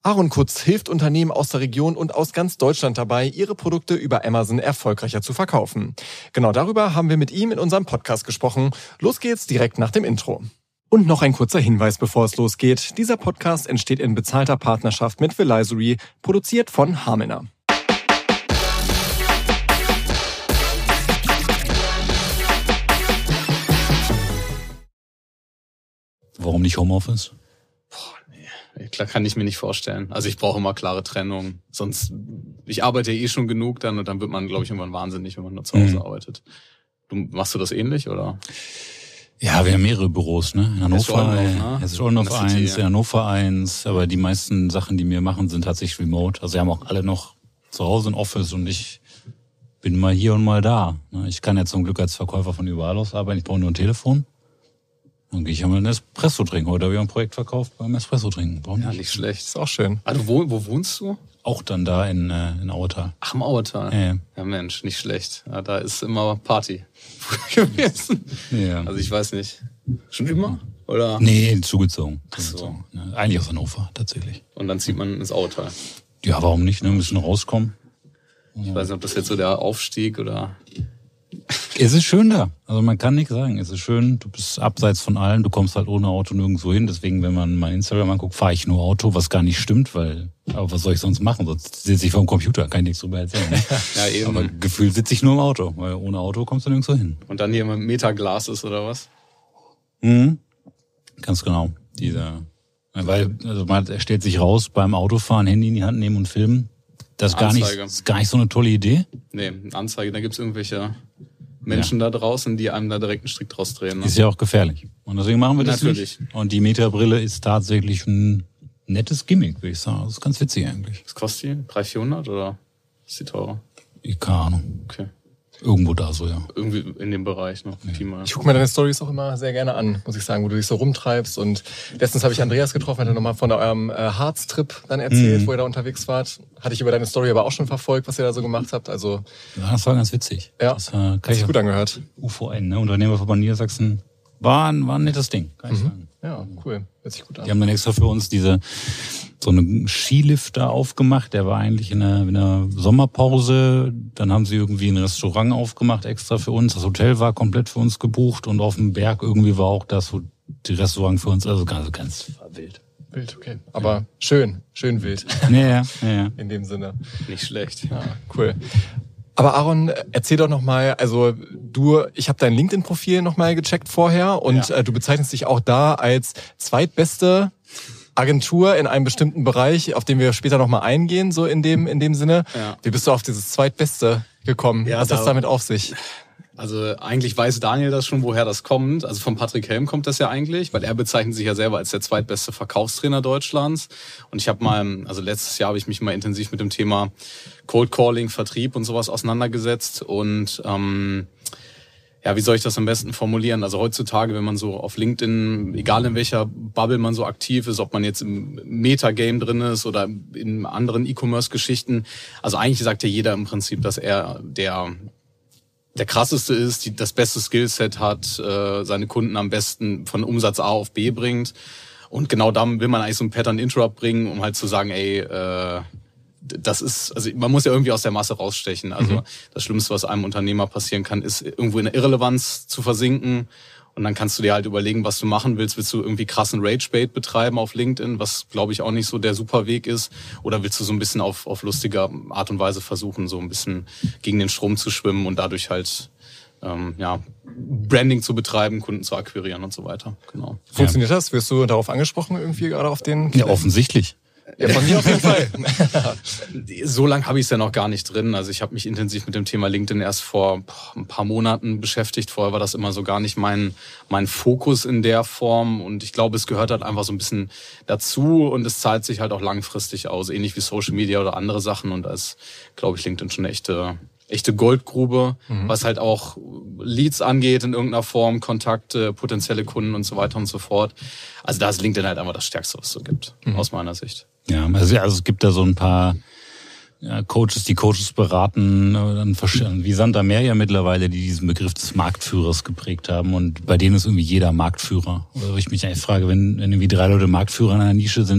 Aaron Kutz hilft Unternehmen aus der Region und aus ganz Deutschland dabei, ihre Produkte über Amazon erfolgreicher zu verkaufen. Genau darüber haben wir mit ihm in unserem Podcast gesprochen. Los geht's direkt nach dem Intro. Und noch ein kurzer Hinweis, bevor es losgeht. Dieser Podcast entsteht in bezahlter Partnerschaft mit Velisory, produziert von Harminer. Warum nicht Homeoffice? Klar, kann ich mir nicht vorstellen. Also ich brauche immer klare Trennung. Sonst, ich arbeite ja schon genug dann und dann wird man, glaube ich, irgendwann wahnsinnig, wenn man nur zu Hause arbeitet. Machst du das ähnlich, oder? Ja, wir haben mehrere Büros, ne? In Hannover, es ist Oldendorf 1, in Hannover 1, aber die meisten Sachen, die wir machen, sind tatsächlich remote. Also wir haben auch alle noch zu Hause ein Office und ich bin mal hier und mal da. Ich kann ja zum Glück als Verkäufer von überall aus arbeiten, ich brauche nur ein Telefon. Dann gehe ich einmal einen Espresso trinken. Heute habe ich ein Projekt verkauft beim Espresso trinken. Warum nicht? Ja, nicht schlecht. Ist auch schön. Also wo wohnst du? Auch dann da in Auertal. Ach, im Auertal. Ja. Ja, Mensch, nicht schlecht. Ja, da ist immer Party gewesen. Ja. Also ich weiß nicht. Schon immer? Oder? Nee, zugezogen. Ach so. Ja, eigentlich aus Hannover, tatsächlich. Und dann zieht man ins Auertal. Ja, warum nicht? Ne? Ein bisschen rauskommen. Ich weiß nicht, ob das jetzt so der Aufstieg oder... Es ist schön da. Also man kann nichts sagen. Es ist schön, du bist abseits von allem, du kommst halt ohne Auto nirgendwo hin. Deswegen, wenn man mein Instagram anguckt, fahre ich nur Auto, was gar nicht stimmt, aber was soll ich sonst machen? Sonst sitze ich vor dem Computer, kann ich nichts drüber erzählen. Ne? Ja, eben. Aber gefühlt sitze ich nur im Auto, weil ohne Auto kommst du nirgendwo hin. Und dann hier mit Metaglas ist, oder was? Mhm. Ganz genau. Weil man stellt sich raus, beim Autofahren Handy in die Hand nehmen und filmen. Das ist gar nicht so eine tolle Idee. Nee, Anzeige, da gibt's irgendwelche Menschen da draußen, die einem da direkt einen Strick draus drehen. Ne? Ist ja auch gefährlich. Und deswegen machen wir das natürlich nicht. Und die Meta-Brille ist tatsächlich ein nettes Gimmick, würde ich sagen. Das ist ganz witzig eigentlich. Was kostet die? 300-400 oder ist die teurer? Keine Ahnung. Okay. Irgendwo da so, ja. Irgendwie in dem Bereich noch. Ja. Ich gucke mir deine Storys auch immer sehr gerne an, muss ich sagen, wo du dich so rumtreibst. Und letztens habe ich Andreas getroffen, hat er nochmal von eurem Harz-Trip dann erzählt, wo ihr da unterwegs wart. Hatte ich über deine Story aber auch schon verfolgt, was ihr da so gemacht habt. Also ja, das war ganz witzig. Ja, das hat sich gut angehört. UVN, ne? Unternehmerverband Niedersachsen. War ein nettes Ding, kann ich sagen. Ja, cool. Hört sich gut an. Die haben dann extra für uns so einen Skilift da aufgemacht. Der war eigentlich in einer Sommerpause. Dann haben sie irgendwie ein Restaurant aufgemacht extra für uns. Das Hotel war komplett für uns gebucht und auf dem Berg irgendwie war auch die Restaurant für uns. Also ganz wild. Wild, okay. Aber schön wild. Ja. In dem Sinne. Nicht schlecht. Ja, cool. Aber Aaron, erzähl doch nochmal, also ich habe dein LinkedIn-Profil nochmal gecheckt vorher und du bezeichnest dich auch da als zweitbeste Agentur in einem bestimmten Bereich, auf den wir später nochmal eingehen, so in dem Sinne. Ja. Wie bist du auf dieses Zweitbeste gekommen? Ja, was hat es damit auf sich? Also eigentlich weiß Daniel das schon, woher das kommt. Also von Patrick Helm kommt das ja eigentlich, weil er bezeichnet sich ja selber als der zweitbeste Verkaufstrainer Deutschlands. Und ich habe letztes Jahr habe ich mich mal intensiv mit dem Thema Cold Calling, Vertrieb und sowas auseinandergesetzt. Und wie soll ich das am besten formulieren? Also heutzutage, wenn man so auf LinkedIn, egal in welcher Bubble man so aktiv ist, ob man jetzt im Metagame drin ist oder in anderen E-Commerce-Geschichten, also eigentlich sagt ja jeder im Prinzip, dass er der krasseste ist, das beste Skillset hat, seine Kunden am besten von Umsatz A auf B bringt. Und genau da will man eigentlich so ein Pattern Interrupt bringen, um halt zu sagen, das ist, also man muss ja irgendwie aus der Masse rausstechen. Also das Schlimmste, was einem Unternehmer passieren kann, ist irgendwo in der Irrelevanz zu versinken. Und dann kannst du dir halt überlegen, was du machen willst. Willst du irgendwie krassen Rage-Bait betreiben auf LinkedIn, was glaube ich auch nicht so der super Weg ist? Oder willst du so ein bisschen auf lustige Art und Weise versuchen, so ein bisschen gegen den Strom zu schwimmen und dadurch halt Branding zu betreiben, Kunden zu akquirieren und so weiter. Genau. Funktioniert das? Wirst du darauf angesprochen irgendwie gerade auf den? Ja, offensichtlich. Ja, von mir auf jeden Fall. So lange habe ich es ja noch gar nicht drin. Also ich habe mich intensiv mit dem Thema LinkedIn erst vor ein paar Monaten beschäftigt. Vorher war das immer so gar nicht mein Fokus in der Form. Und ich glaube, es gehört halt einfach so ein bisschen dazu und es zahlt sich halt auch langfristig aus. Ähnlich wie Social Media oder andere Sachen. Und da ist, glaube ich, LinkedIn schon eine echte Goldgrube, was halt auch Leads angeht in irgendeiner Form, Kontakte, potenzielle Kunden und so weiter und so fort. Also da ist LinkedIn halt einfach das Stärkste, was es so gibt, aus meiner Sicht. Ja, also es gibt da so ein paar Coaches, die Coaches beraten, wie Sand am Meer ja mittlerweile, die diesen Begriff des Marktführers geprägt haben. Und bei denen ist irgendwie jeder Marktführer. Also ich mich eigentlich frage, wenn irgendwie 3 Leute Marktführer in einer Nische sind,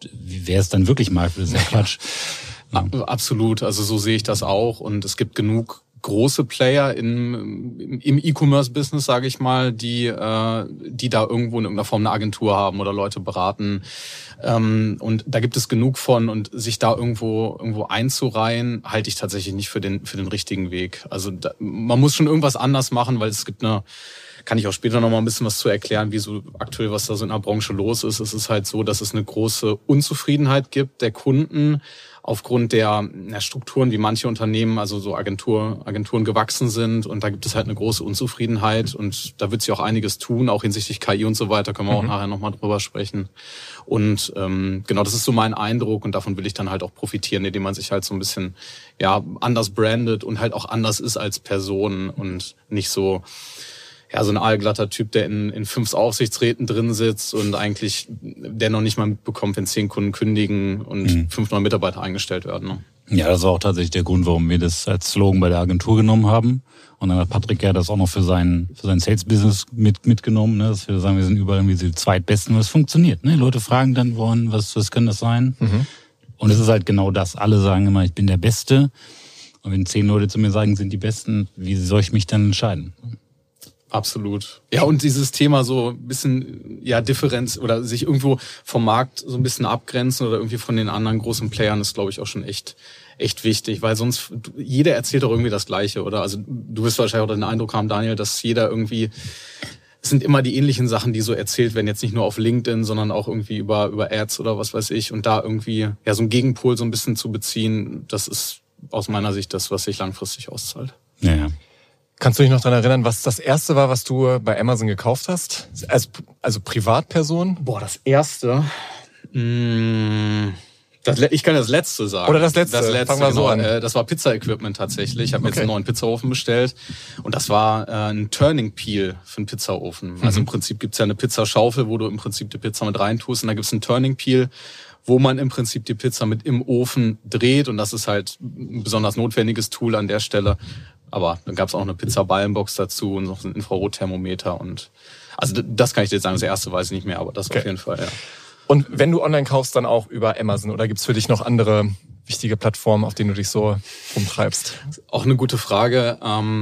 wer es dann wirklich mag, das ist ja Quatsch. Ja. Absolut, also so sehe ich das auch. Und es gibt genug große Player im E-Commerce-Business, sage ich mal, die da irgendwo in irgendeiner Form eine Agentur haben oder Leute beraten. Und da gibt es genug von, und sich da irgendwo einzureihen, halte ich tatsächlich nicht für den richtigen Weg. Also man muss schon irgendwas anders machen, weil es gibt kann ich auch später noch mal ein bisschen was zu erklären, wie so aktuell, was da so in der Branche los ist. Es ist halt so, dass es eine große Unzufriedenheit gibt der Kunden aufgrund der Strukturen, wie manche Unternehmen, also so Agenturen gewachsen sind. Und da gibt es halt eine große Unzufriedenheit, und da wird sich auch einiges tun, auch hinsichtlich KI und so weiter, können wir auch nachher nochmal drüber sprechen. Und genau, das ist so mein Eindruck, und davon will ich dann halt auch profitieren, indem man sich halt so ein bisschen anders brandet und halt auch anders ist als Person und nicht so so ein aalglatter Typ, der in 5 Aufsichtsräten drin sitzt und eigentlich der noch nicht mal mitbekommt, wenn 10 Kunden kündigen und 5 neue Mitarbeiter eingestellt werden. Ne? Ja, das war auch tatsächlich der Grund, warum wir das als Slogan bei der Agentur genommen haben. Und dann hat Patrick das auch noch für sein Sales-Business mitgenommen, ne? Dass wir sagen, wir sind überall irgendwie die Zweitbesten, und es funktioniert. Ne? Leute fragen dann, was kann das sein? Und es ist halt genau das. Alle sagen immer, ich bin der Beste. Und wenn 10 Leute zu mir sagen, sind die Besten, wie soll ich mich dann entscheiden? Absolut. Ja, und dieses Thema so ein bisschen, Differenz oder sich irgendwo vom Markt so ein bisschen abgrenzen oder irgendwie von den anderen großen Playern ist, glaube ich, auch schon echt wichtig, weil sonst jeder erzählt doch irgendwie das Gleiche, oder? Also du wirst wahrscheinlich auch den Eindruck haben, Daniel, dass jeder irgendwie, es sind immer die ähnlichen Sachen, die so erzählt werden, jetzt nicht nur auf LinkedIn, sondern auch irgendwie über Ads oder was weiß ich, und da irgendwie so einen Gegenpol so ein bisschen zu beziehen, das ist aus meiner Sicht das, was sich langfristig auszahlt. Ja. Kannst du dich noch daran erinnern, was das erste war, was du bei Amazon gekauft hast? Also Privatperson? Boah, das erste. Ich kann das letzte sagen. Oder das letzte. Fangen wir so an. Das war Pizza-Equipment tatsächlich. Ich habe mir jetzt einen neuen Pizzaofen bestellt. Und das war ein Turning Peel für einen Pizzaofen. Also im Prinzip gibt's ja eine Pizzaschaufel, wo du im Prinzip die Pizza mit reintust. Und da gibt's einen Turning Peel, wo man im Prinzip die Pizza mit im Ofen dreht. Und das ist halt ein besonders notwendiges Tool an der Stelle. Aber dann gab's auch eine Pizza-Ballenbox dazu und noch ein Infrarotthermometer. Und also das kann ich dir jetzt sagen, das erste weiß ich nicht mehr, aber das auf jeden Fall, ja. Und wenn du online kaufst, dann auch über Amazon, oder gibt's für dich noch andere wichtige Plattformen, auf denen du dich so rumtreibst? Auch eine gute Frage.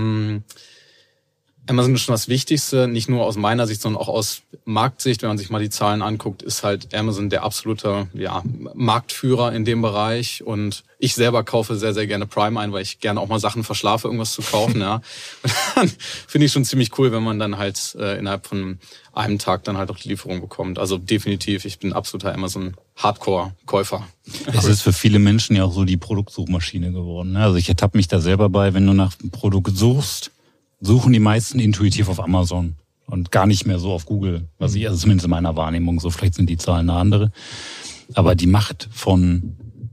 Amazon ist schon das Wichtigste, nicht nur aus meiner Sicht, sondern auch aus Marktsicht. Wenn man sich mal die Zahlen anguckt, ist halt Amazon der absolute Marktführer in dem Bereich. Und ich selber kaufe sehr, sehr gerne Prime ein, weil ich gerne auch mal Sachen verschlafe, irgendwas zu kaufen. Ja. Und dann finde ich schon ziemlich cool, wenn man dann halt innerhalb von einem Tag dann halt auch die Lieferung bekommt. Also definitiv, ich bin absoluter Amazon-Hardcore-Käufer. Es ist für viele Menschen ja auch so die Produktsuchmaschine geworden. Also ich ertappe mich da selber bei, wenn du nach einem Produkt suchst, suchen die meisten intuitiv auf Amazon und gar nicht mehr so auf Google, also zumindest in meiner Wahrnehmung, so vielleicht sind die Zahlen eine andere. Aber die Macht von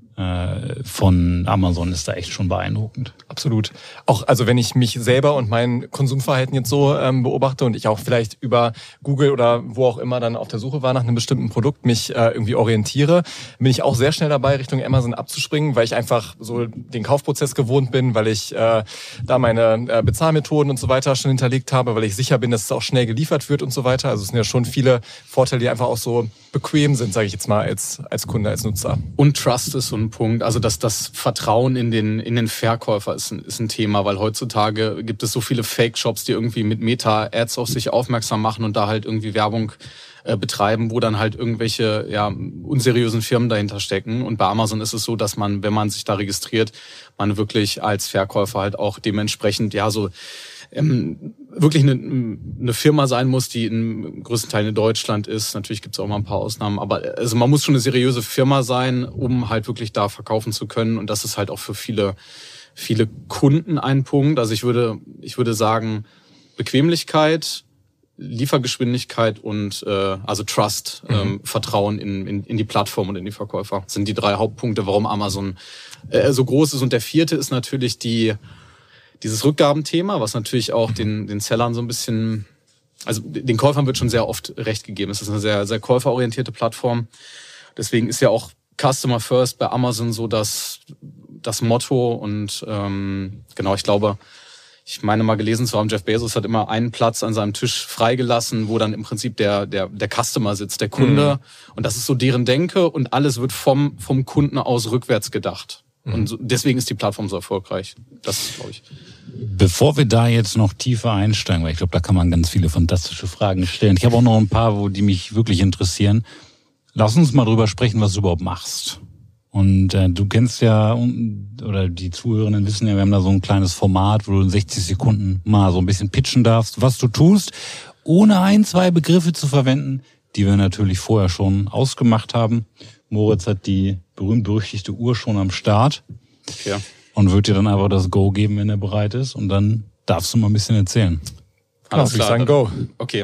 Amazon ist da echt schon beeindruckend. Absolut. Auch also wenn ich mich selber und mein Konsumverhalten jetzt so beobachte und ich auch vielleicht über Google oder wo auch immer dann auf der Suche war nach einem bestimmten Produkt, mich irgendwie orientiere, bin ich auch sehr schnell dabei, Richtung Amazon abzuspringen, weil ich einfach so den Kaufprozess gewohnt bin, weil ich da meine Bezahlmethoden und so weiter schon hinterlegt habe, weil ich sicher bin, dass es auch schnell geliefert wird und so weiter. Also es sind ja schon viele Vorteile, die einfach auch so bequem sind, sage ich jetzt mal, als Kunde, als Nutzer. Und Trust ist so ein Punkt, also dass das Vertrauen in den Verkäufer ist ein Thema, weil heutzutage gibt es so viele Fake-Shops, die irgendwie mit Meta-Ads auf sich aufmerksam machen und da halt irgendwie Werbung betreiben, wo dann halt irgendwelche unseriösen Firmen dahinter stecken. Und bei Amazon ist es so, dass man, wenn man sich da registriert, man wirklich als Verkäufer halt auch dementsprechend wirklich eine Firma sein muss, die im größten Teil in Deutschland ist. Natürlich gibt es auch mal ein paar Ausnahmen, aber also man muss schon eine seriöse Firma sein, um halt wirklich da verkaufen zu können. Und das ist halt auch für viele Kunden ein Punkt. Also ich würde sagen, Bequemlichkeit, Liefergeschwindigkeit und also Trust, Vertrauen in die Plattform und in die Verkäufer sind die 3 Hauptpunkte, warum Amazon so groß ist. Und der 4. ist natürlich dieses Rückgabenthema, was natürlich auch den Sellern so ein bisschen, also den Käufern wird schon sehr oft recht gegeben. Es ist eine sehr, sehr käuferorientierte Plattform. Deswegen ist ja auch Customer First bei Amazon so das Motto. Und genau, ich glaube, ich meine mal gelesen zu haben, Jeff Bezos hat immer einen Platz an seinem Tisch freigelassen, wo dann im Prinzip der Customer sitzt, der Kunde. Und das ist so deren Denke und alles wird vom Kunden aus rückwärts gedacht. Und so, deswegen ist die Plattform so erfolgreich. Das glaube ich. Bevor wir da jetzt noch tiefer einsteigen, weil ich glaube, da kann man ganz viele fantastische Fragen stellen. Ich habe auch noch ein paar, die mich wirklich interessieren. Lass uns mal drüber sprechen, was du überhaupt machst. Und du kennst ja, oder die Zuhörenden wissen ja, wir haben da so ein kleines Format, wo du in 60 Sekunden mal so ein bisschen pitchen darfst, was du tust, ohne 1-2 Begriffe zu verwenden, die wir natürlich vorher schon ausgemacht haben. Moritz hat die berühmt-berüchtigte Uhr schon am Start und wird dir dann einfach das Go geben, wenn er bereit ist. Und dann darfst du mal ein bisschen erzählen. Alles klar, ich sagen Go. Okay.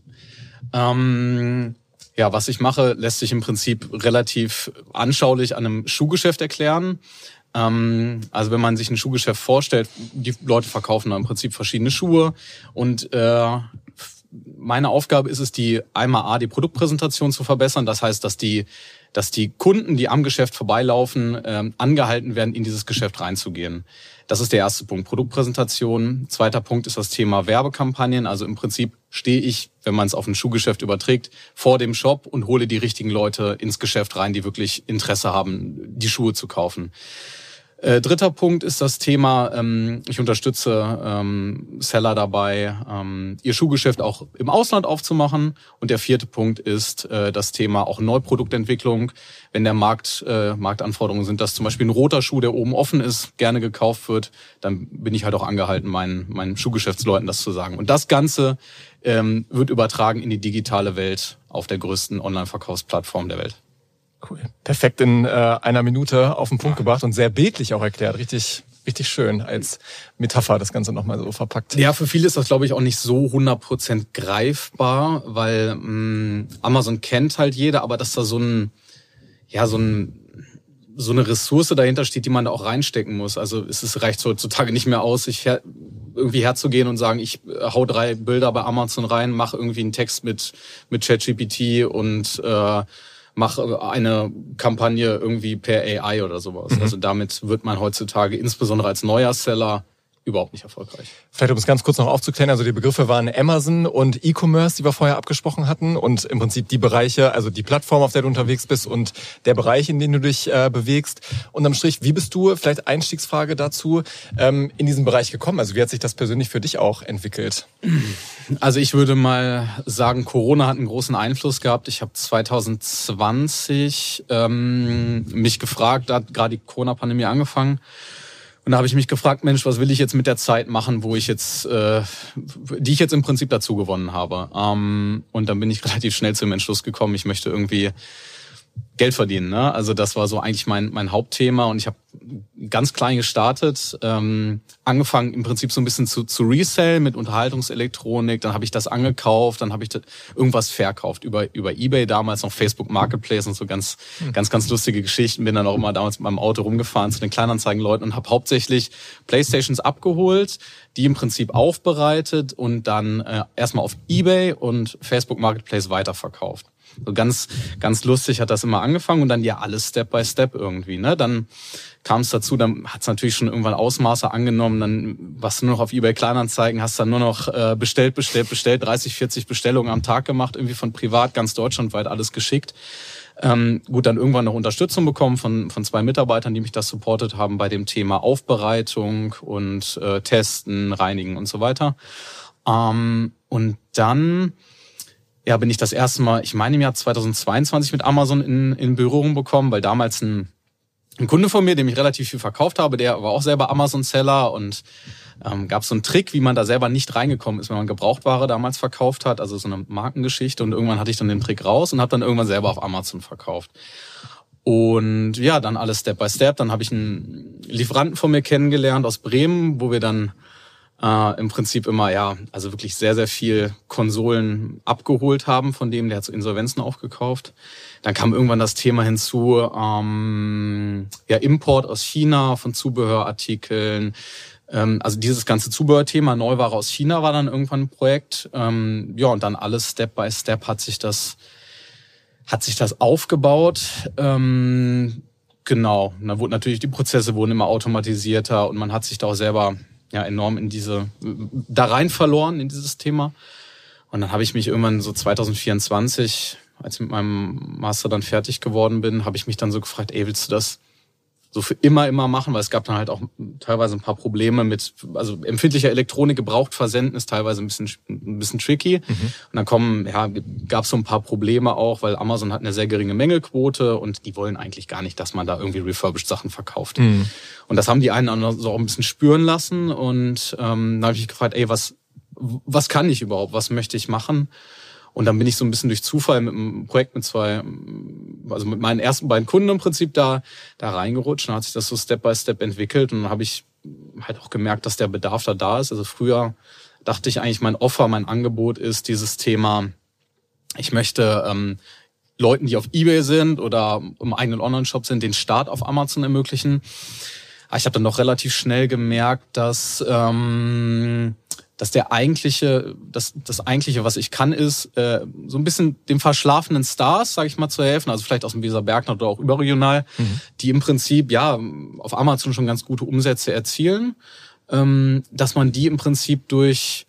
Ja, was ich mache, lässt sich im Prinzip relativ anschaulich an einem Schuhgeschäft erklären. Also wenn man sich ein Schuhgeschäft vorstellt, die Leute verkaufen da im Prinzip verschiedene Schuhe und meine Aufgabe ist es, die Produktpräsentation zu verbessern. Das heißt, dass die Kunden, die am Geschäft vorbeilaufen, angehalten werden, in dieses Geschäft reinzugehen. Das ist der erste Punkt, Produktpräsentation. Zweiter Punkt ist das Thema Werbekampagnen. Also im Prinzip stehe ich, wenn man es auf ein Schuhgeschäft überträgt, vor dem Shop und hole die richtigen Leute ins Geschäft rein, die wirklich Interesse haben, die Schuhe zu kaufen. Dritter Punkt ist das Thema, ich unterstütze Seller dabei, ihr Schuhgeschäft auch im Ausland aufzumachen. Und der vierte Punkt ist das Thema auch Neuproduktentwicklung. Wenn der Marktanforderungen sind, dass zum Beispiel ein roter Schuh, der oben offen ist, gerne gekauft wird, dann bin ich halt auch angehalten, meinen Schuhgeschäftsleuten das zu sagen. Und das Ganze wird übertragen in die digitale Welt auf der größten Online-Verkaufsplattform der Welt. Cool. Perfekt in einer Minute auf den Punkt gebracht und sehr bildlich auch erklärt. Richtig schön als Metapher das Ganze nochmal so verpackt. Ja, für viele ist das, glaube ich, auch nicht so 100% greifbar, weil Amazon kennt halt jeder, aber dass da so eine Ressource dahinter steht, die man da auch reinstecken muss. Also es reicht heutzutage nicht mehr aus, irgendwie herzugehen und sagen, ich hau 3 Bilder bei Amazon rein, mache irgendwie einen Text mit ChatGPT und mache eine Kampagne irgendwie per AI oder sowas. Also damit wird man heutzutage insbesondere als neuer Seller überhaupt nicht erfolgreich. Vielleicht um es ganz kurz noch aufzuklären, also die Begriffe waren Amazon und E-Commerce, die wir vorher abgesprochen hatten und im Prinzip die Bereiche, also die Plattform, auf der du unterwegs bist und der Bereich, in dem du dich bewegst. Unterm Strich, wie bist du, vielleicht Einstiegsfrage dazu, in diesen Bereich gekommen? Also wie hat sich das persönlich für dich auch entwickelt? Also ich würde mal sagen, Corona hat einen großen Einfluss gehabt. Ich habe 2020 mich gefragt, da hat gerade die Corona-Pandemie angefangen. Und da habe ich mich gefragt, Mensch, was will ich jetzt mit der Zeit machen, die ich jetzt im Prinzip dazu gewonnen habe. Und dann bin ich relativ schnell zum Entschluss gekommen, ich möchte irgendwie Geld verdienen. Ne? Also das war so eigentlich mein Hauptthema und ich habe ganz klein gestartet, angefangen im Prinzip so ein bisschen zu resell mit Unterhaltungselektronik, dann habe ich das angekauft, dann habe ich irgendwas verkauft über eBay, damals noch Facebook Marketplace und so ganz lustige Geschichten, bin dann auch immer damals mit meinem Auto rumgefahren zu den Kleinanzeigenleuten und habe hauptsächlich Playstations abgeholt, die im Prinzip aufbereitet und dann erstmal auf eBay und Facebook Marketplace weiterverkauft. So ganz lustig hat das immer angefangen und dann ja alles Step by Step irgendwie. Ne? Dann kam es dazu, dann hat es natürlich schon irgendwann Ausmaße angenommen. Dann warst du nur noch auf eBay Kleinanzeigen, hast dann nur noch bestellt, 30, 40 Bestellungen am Tag gemacht, irgendwie von privat, ganz deutschlandweit alles geschickt. Gut, dann irgendwann noch Unterstützung bekommen von 2 Mitarbeitern, die mich das supportet haben bei dem Thema Aufbereitung und Testen, Reinigen und so weiter. Und dann bin ich das erste Mal, ich meine im Jahr 2022 mit Amazon in Berührung bekommen, weil damals ein Kunde von mir, dem ich relativ viel verkauft habe, der war auch selber Amazon-Seller und gab so einen Trick, wie man da selber nicht reingekommen ist, wenn man Gebrauchtware damals verkauft hat, also so eine Markengeschichte und irgendwann hatte ich dann den Trick raus und habe dann irgendwann selber auf Amazon verkauft. Und ja, dann alles Step by Step, dann habe ich einen Lieferanten von mir kennengelernt aus Bremen, wo wir dann im Prinzip immer, also wirklich sehr, sehr viel Konsolen abgeholt haben von dem, der hat so Insolvenzen aufgekauft. Dann kam irgendwann das Thema hinzu, Import aus China von Zubehörartikeln. Also dieses ganze Zubehörthema, Neuware aus China war dann irgendwann ein Projekt. Und dann alles Step by Step hat sich das aufgebaut. Genau, und dann wurden natürlich die Prozesse wurden immer automatisierter und man hat sich da auch selber enorm da rein verloren in dieses Thema. Und dann habe ich mich irgendwann so 2024, als ich mit meinem Master dann fertig geworden bin, habe ich mich dann so gefragt, willst du das so für immer machen? Weil es gab dann halt auch teilweise ein paar Probleme also empfindlicher Elektronik gebraucht versenden ist teilweise ein bisschen tricky. Und dann gab es so ein paar Probleme auch, weil Amazon hat eine sehr geringe Mängelquote und die wollen eigentlich gar nicht, dass man da irgendwie refurbished Sachen verkauft. Und das haben die einen so auch ein bisschen spüren lassen und dann habe ich mich gefragt, was kann ich überhaupt? Was möchte ich machen? Und dann bin ich so ein bisschen durch Zufall mit einem Projekt mit meinen ersten beiden Kunden im Prinzip da reingerutscht. Dann hat sich das so Step by Step entwickelt und dann habe ich halt auch gemerkt, dass der Bedarf da ist. Also früher dachte ich eigentlich, mein Angebot ist dieses Thema, ich möchte Leuten, die auf eBay sind oder im eigenen Online-Shop sind, den Start auf Amazon ermöglichen. Aber ich habe dann noch relativ schnell gemerkt, dass das eigentliche, was ich kann, ist so ein bisschen den verschlafenen Stars, sage ich mal, zu helfen, also vielleicht aus dem Weserbergland oder auch überregional, die im Prinzip auf Amazon schon ganz gute Umsätze erzielen, dass man die im Prinzip durch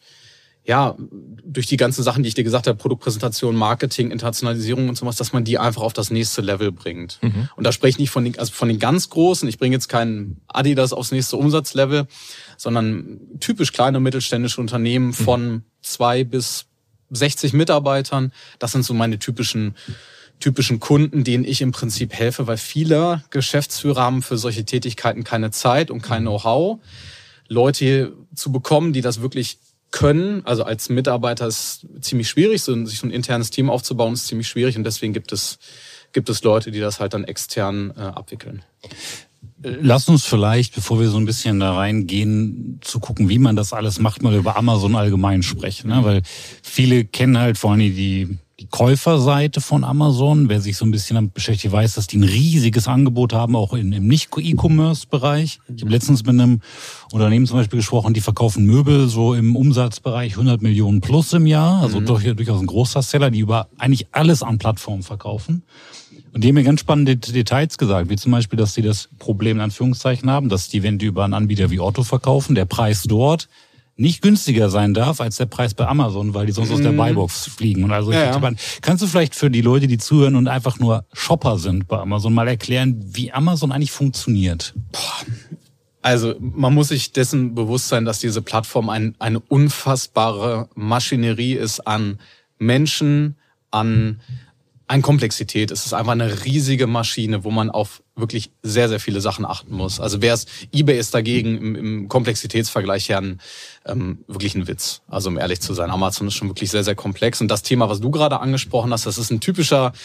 die ganzen Sachen, die ich dir gesagt habe, Produktpräsentation, Marketing, Internationalisierung und sowas, dass man die einfach auf das nächste Level bringt. Und da spreche ich nicht von den ganz Großen. Ich bringe jetzt keinen Adidas aufs nächste Umsatzlevel, sondern typisch kleine mittelständische Unternehmen von 2 bis 60 Mitarbeitern. Das sind so meine typischen Kunden, denen ich im Prinzip helfe, weil viele Geschäftsführer haben für solche Tätigkeiten keine Zeit und kein Know-how. Leute zu bekommen, die das wirklich können, also als Mitarbeiter ist ziemlich schwierig, sich so ein internes Team aufzubauen, ist ziemlich schwierig und deswegen gibt es Leute, die das halt dann extern abwickeln. Lass uns vielleicht, bevor wir so ein bisschen da reingehen, zu gucken, wie man das alles macht, mal über Amazon allgemein sprechen, ne? Weil viele kennen halt vor allem die Käuferseite von Amazon. Wer sich so ein bisschen damit beschäftigt, weiß, dass die ein riesiges Angebot haben, auch im Nicht-E-Commerce-Bereich. Ich habe letztens mit einem Unternehmen zum Beispiel gesprochen, die verkaufen Möbel so im Umsatzbereich 100 Millionen plus im Jahr. Also durchaus ein großer Seller, die über eigentlich alles an Plattformen verkaufen. Und die haben mir ganz spannende Details gesagt, wie zum Beispiel, dass sie das Problem in Anführungszeichen haben, dass die, wenn die über einen Anbieter wie Otto verkaufen, der Preis dort nicht günstiger sein darf als der Preis bei Amazon, weil die sonst aus der Buybox fliegen. Und also kannst du vielleicht für die Leute, die zuhören und einfach nur Shopper sind bei Amazon, mal erklären, wie Amazon eigentlich funktioniert? Also man muss sich dessen bewusst sein, dass diese Plattform eine unfassbare Maschinerie ist an Menschen, an Komplexität. Es ist einfach eine riesige Maschine, wo man auf wirklich sehr, sehr viele Sachen achten muss. Also eBay ist dagegen im Komplexitätsvergleich her wirklich ein Witz. Also um ehrlich zu sein, Amazon ist schon wirklich sehr, sehr komplex. Und das Thema, was du gerade angesprochen hast, das ist ein typischer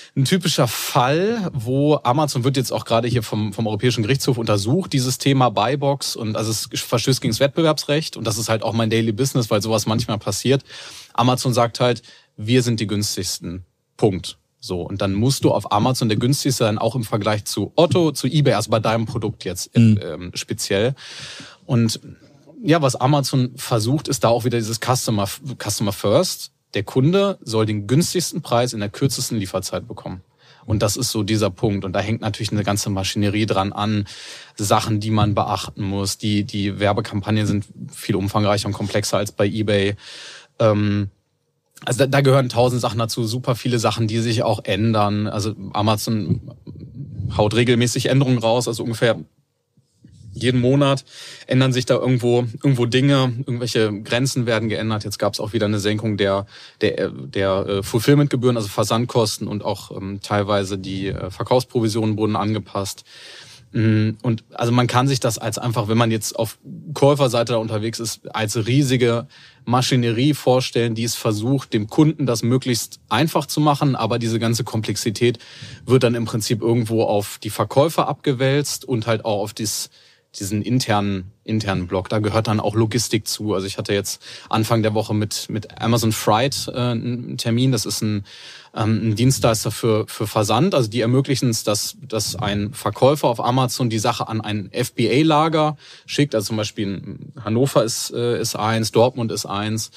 Fall, wo Amazon wird jetzt auch gerade hier vom Europäischen Gerichtshof untersucht, dieses Thema Buybox, und also es verstößt gegen das Wettbewerbsrecht und das ist halt auch mein Daily Business, weil sowas manchmal passiert. Amazon sagt halt, wir sind die günstigsten. Punkt. So, und dann musst du auf Amazon der günstigste sein, auch im Vergleich zu Otto, zu eBay, also bei deinem Produkt jetzt speziell. Und ja, was Amazon versucht, ist da auch wieder dieses Customer First. Der Kunde soll den günstigsten Preis in der kürzesten Lieferzeit bekommen. Und das ist so dieser Punkt. Und da hängt natürlich eine ganze Maschinerie dran an, Sachen, die man beachten muss. Die Werbekampagnen sind viel umfangreicher und komplexer als bei eBay. Also da gehören 1000 Sachen dazu, super viele Sachen, die sich auch ändern. Also Amazon haut regelmäßig Änderungen raus, also ungefähr jeden Monat ändern sich da irgendwo Dinge, irgendwelche Grenzen werden geändert. Jetzt gab es auch wieder eine Senkung der Fulfillment-Gebühren, also Versandkosten, und auch teilweise die Verkaufsprovisionen wurden angepasst. Und also man kann sich das als einfach, wenn man jetzt auf Käuferseite da unterwegs ist, als riesige Maschinerie vorstellen, die es versucht, dem Kunden das möglichst einfach zu machen, aber diese ganze Komplexität wird dann im Prinzip irgendwo auf die Verkäufer abgewälzt und halt auch auf diesen internen Block. Da gehört dann auch Logistik zu. Also ich hatte jetzt Anfang der Woche mit Amazon Freight einen Termin. Das ist ein Dienstleister für Versand. Also die ermöglichen es, dass ein Verkäufer auf Amazon die Sache an ein FBA-Lager schickt. Also zum Beispiel in Hannover ist eins, Dortmund ist eins.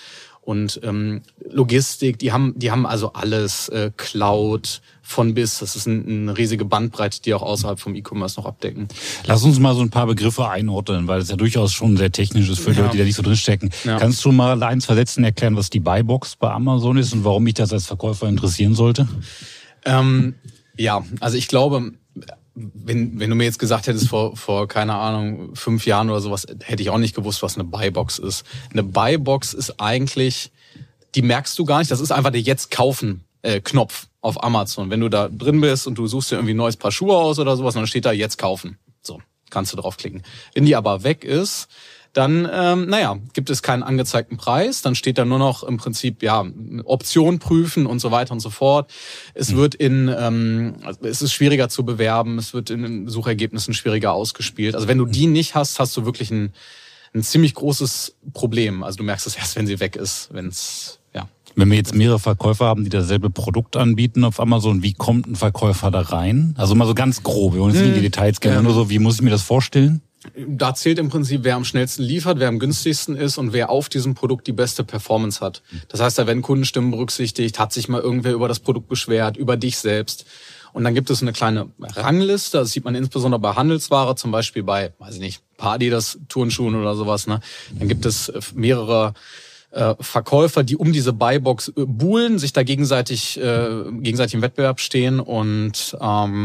und Logistik, die haben also alles, Cloud von bis. Das ist eine riesige Bandbreite, die auch außerhalb vom E-Commerce noch abdecken. Lass uns mal so ein paar Begriffe einordnen, weil es ja durchaus schon sehr technisch ist für Leute, die da nicht so drinstecken. Ja. Kannst du mal 1, 2 Sätzen erklären, was die Buybox bei Amazon ist und warum mich das als Verkäufer interessieren sollte? Ja, also ich glaube, wenn du mir jetzt gesagt hättest vor keine Ahnung 5 Jahren oder sowas, hätte ich auch nicht gewusst, was eine Buybox ist. Eine Buybox ist eigentlich, die merkst du gar nicht, das ist einfach der Jetzt-Kaufen-Knopf auf Amazon. Wenn du da drin bist und du suchst dir irgendwie ein neues Paar Schuhe aus oder sowas, dann steht da Jetzt kaufen. So, kannst du draufklicken. Wenn die aber weg ist, dann gibt es keinen angezeigten Preis, dann steht da nur noch im Prinzip Option prüfen und so weiter und so fort. Es wird es ist schwieriger zu bewerben, es wird in den Suchergebnissen schwieriger ausgespielt. Also wenn du die nicht hast, hast du wirklich ein ziemlich großes Problem. Also du merkst es erst, wenn sie weg ist, Wenn wir jetzt mehrere Verkäufer haben, die dasselbe Produkt anbieten auf Amazon, wie kommt ein Verkäufer da rein? Also mal so ganz grob, wir wollen jetzt nicht in die Details gehen, nur so, wie muss ich mir das vorstellen? Da zählt im Prinzip, wer am schnellsten liefert, wer am günstigsten ist und wer auf diesem Produkt die beste Performance hat. Das heißt, da werden Kundenstimmen berücksichtigt, hat sich mal irgendwer über das Produkt beschwert, über dich selbst. Und dann gibt es eine kleine Rangliste, das sieht man insbesondere bei Handelsware, zum Beispiel bei, weiß ich nicht, Adidas Turnschuhen oder sowas, ne? Dann gibt es mehrere Verkäufer, die um diese Buybox buhlen, sich da gegenseitig im Wettbewerb stehen und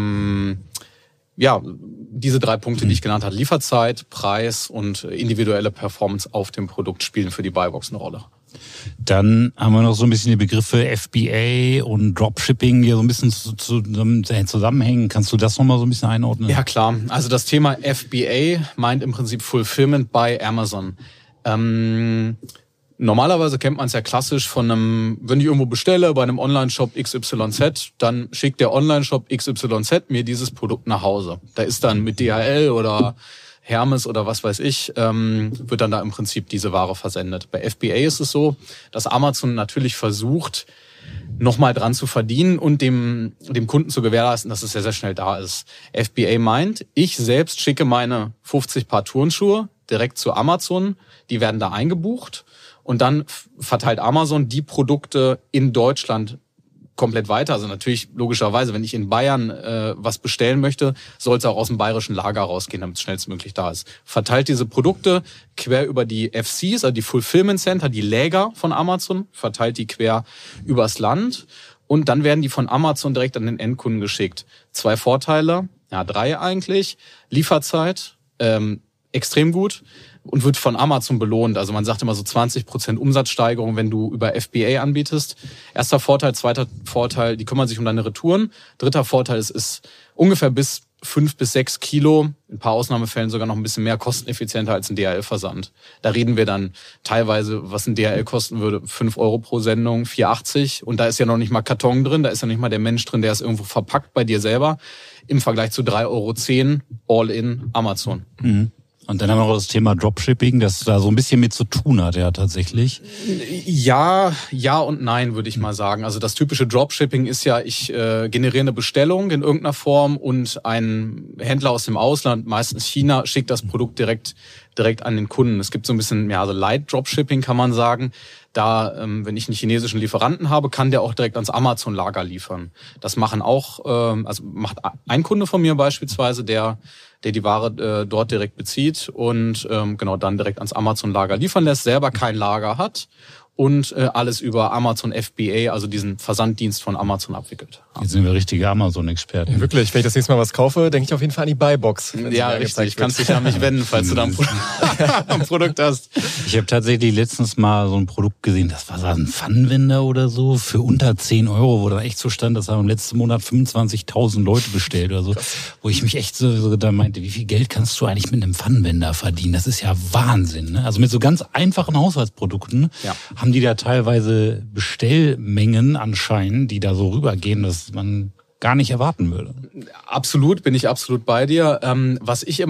diese 3 Punkte, die ich genannt habe, Lieferzeit, Preis und individuelle Performance auf dem Produkt spielen für die Buybox eine Rolle. Dann haben wir noch so ein bisschen die Begriffe FBA und Dropshipping, die so ein bisschen zusammenhängen. Kannst du das nochmal so ein bisschen einordnen? Ja, klar. Also das Thema FBA meint im Prinzip Fulfillment by Amazon. Normalerweise kennt man es ja klassisch von wenn ich irgendwo bestelle bei einem Online-Shop XYZ, dann schickt der Online-Shop XYZ mir dieses Produkt nach Hause. Da ist dann mit DHL oder Hermes oder was weiß ich, wird dann da im Prinzip diese Ware versendet. Bei FBA ist es so, dass Amazon natürlich versucht, nochmal dran zu verdienen und dem Kunden zu gewährleisten, dass es sehr, sehr schnell da ist. FBA meint, ich selbst schicke meine 50 Paar Turnschuhe direkt zu Amazon, die werden da eingebucht. Und dann verteilt Amazon die Produkte in Deutschland komplett weiter. Also natürlich logischerweise, wenn ich in Bayern was bestellen möchte, soll es auch aus dem bayerischen Lager rausgehen, damit es schnellstmöglich da ist. Verteilt diese Produkte quer über die FCs, also die Fulfillment Center, die Läger von Amazon, verteilt die quer übers Land. Und dann werden die von Amazon direkt an den Endkunden geschickt. 2 Vorteile, 3 eigentlich. Lieferzeit, extrem gut. Und wird von Amazon belohnt. Also man sagt immer so 20% Umsatzsteigerung, wenn du über FBA anbietest. Erster Vorteil, zweiter Vorteil, die kümmern sich um deine Retouren. Dritter Vorteil, es ist ungefähr bis 5 bis 6 Kilo, in ein paar Ausnahmefällen sogar noch ein bisschen mehr kosteneffizienter als ein DHL-Versand. Da reden wir dann teilweise, was ein DHL kosten würde, 5 Euro pro Sendung, 4,80. Und da ist ja noch nicht mal Karton drin, da ist ja nicht mal der Mensch drin, der es irgendwo verpackt bei dir selber. Im Vergleich zu 3,10 Euro all-in Amazon. Mhm. Und dann haben wir noch das Thema Dropshipping, das da so ein bisschen mit zu tun hat, ja, tatsächlich. Ja und nein, würde ich mal sagen. Also das typische Dropshipping ist ja, ich generiere eine Bestellung in irgendeiner Form und ein Händler aus dem Ausland, meistens China, schickt das Produkt direkt an den Kunden. Es gibt so ein bisschen, so Light Dropshipping kann man sagen. Da, wenn ich einen chinesischen Lieferanten habe, kann der auch direkt ans Amazon-Lager liefern. Das machen auch, macht ein Kunde von mir beispielsweise, der die Ware dort direkt bezieht und dann direkt ans Amazon-Lager liefern lässt, selber kein Lager hat und alles über Amazon FBA, also diesen Versanddienst von Amazon abwickelt. Jetzt sind wir richtige Amazon-Experten. Ja, wirklich, wenn ich das nächste Mal was kaufe, denke ich auf jeden Fall an die Buybox. Ja, richtig. Kannst dich an mich wenden, falls du da ein Produkt hast. Ich habe tatsächlich letztens mal so ein Produkt gesehen, das war so ein Pfannenwender oder so, für unter 10 Euro, wo da echt so stand, das haben im letzten Monat 25.000 Leute bestellt oder so, wo ich mich echt so da meinte, wie viel Geld kannst du eigentlich mit einem Pfannenwender verdienen? Das ist ja Wahnsinn, ne? Also mit so ganz einfachen Haushaltsprodukten haben die da teilweise Bestellmengen anscheinend, die da so rübergehen, dass man gar nicht erwarten würde. Absolut, bin ich absolut bei dir. Was ich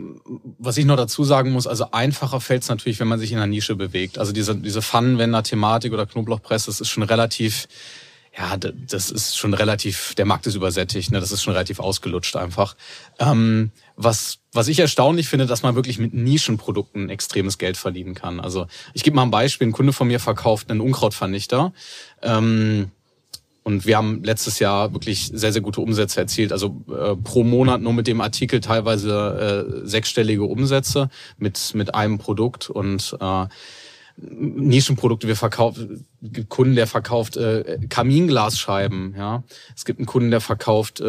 noch dazu sagen muss, also einfacher fällt es natürlich, wenn man sich in einer Nische bewegt. Also diese Pfannenwender-Thematik oder Knoblauchpresse, das ist schon relativ ja, das ist schon relativ, der Markt ist übersättigt, ne? Das ist schon relativ ausgelutscht einfach. Was ich erstaunlich finde, dass man wirklich mit Nischenprodukten extremes Geld verdienen kann. Also ich gebe mal ein Beispiel, ein Kunde von mir verkauft einen Unkrautvernichter. Und wir haben letztes Jahr wirklich sehr, sehr gute Umsätze erzielt. Also pro Monat nur mit dem Artikel teilweise sechsstellige Umsätze mit einem Produkt und Nischenprodukte. Wir verkaufen, es gibt Kunden, der verkauft Kaminglasscheiben. Ja, es gibt einen Kunden, der verkauft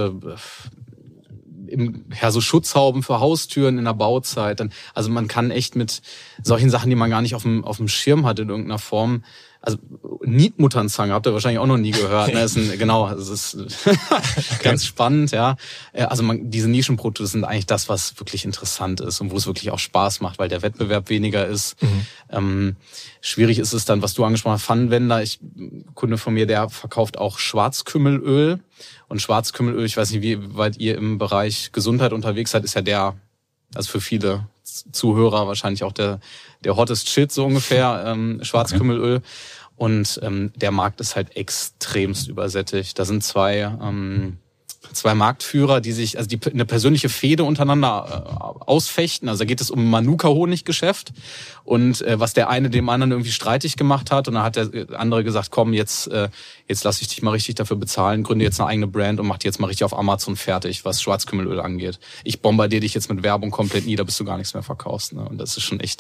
so Schutzhauben für Haustüren in der Bauzeit. Also man kann echt mit solchen Sachen, die man gar nicht auf dem Schirm hat in irgendeiner Form. Also Nietmutternzange habt ihr wahrscheinlich auch noch nie gehört. Ne? Das ist ganz spannend, ja. Also diese Nischenprodukte sind eigentlich das, was wirklich interessant ist und wo es wirklich auch Spaß macht, weil der Wettbewerb weniger ist. Schwierig ist es dann, was du angesprochen hast, Pfannenwender. Ein Kunde von mir, der verkauft auch Schwarzkümmelöl. Und Schwarzkümmelöl, ich weiß nicht, wie weit ihr im Bereich Gesundheit unterwegs seid, ist ja also für viele Zuhörer wahrscheinlich auch der hottest shit so ungefähr, Schwarzkümmelöl. Okay. Und der Markt ist halt extremst übersättigt. Da sind zwei Marktführer, die sich, also die eine persönliche Fehde untereinander ausfechten. Also da geht es um Manuka-Honiggeschäft und was der eine dem anderen irgendwie streitig gemacht hat. Und dann hat der andere gesagt, komm, jetzt lass ich dich mal richtig dafür bezahlen, gründe jetzt eine eigene Brand und mach die jetzt mal richtig auf Amazon fertig, was Schwarzkümmelöl angeht. Ich bombardiere dich jetzt mit Werbung komplett nieder, bis du gar nichts mehr verkaufst. Ne? Und das ist schon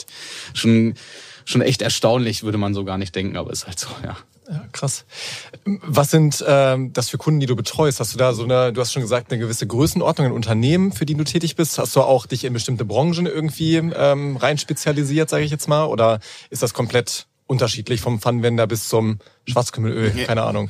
echt erstaunlich, würde man so gar nicht denken, aber ist halt so, ja. Ja, krass. Was sind das für Kunden, die du betreust? Hast du da du hast schon gesagt, eine gewisse Größenordnung in Unternehmen, für die du tätig bist? Hast du auch dich in bestimmte Branchen irgendwie rein spezialisiert, sage ich jetzt mal? Oder ist das komplett unterschiedlich vom Pfannenwender bis zum Schwarzkümmelöl? Keine Ahnung.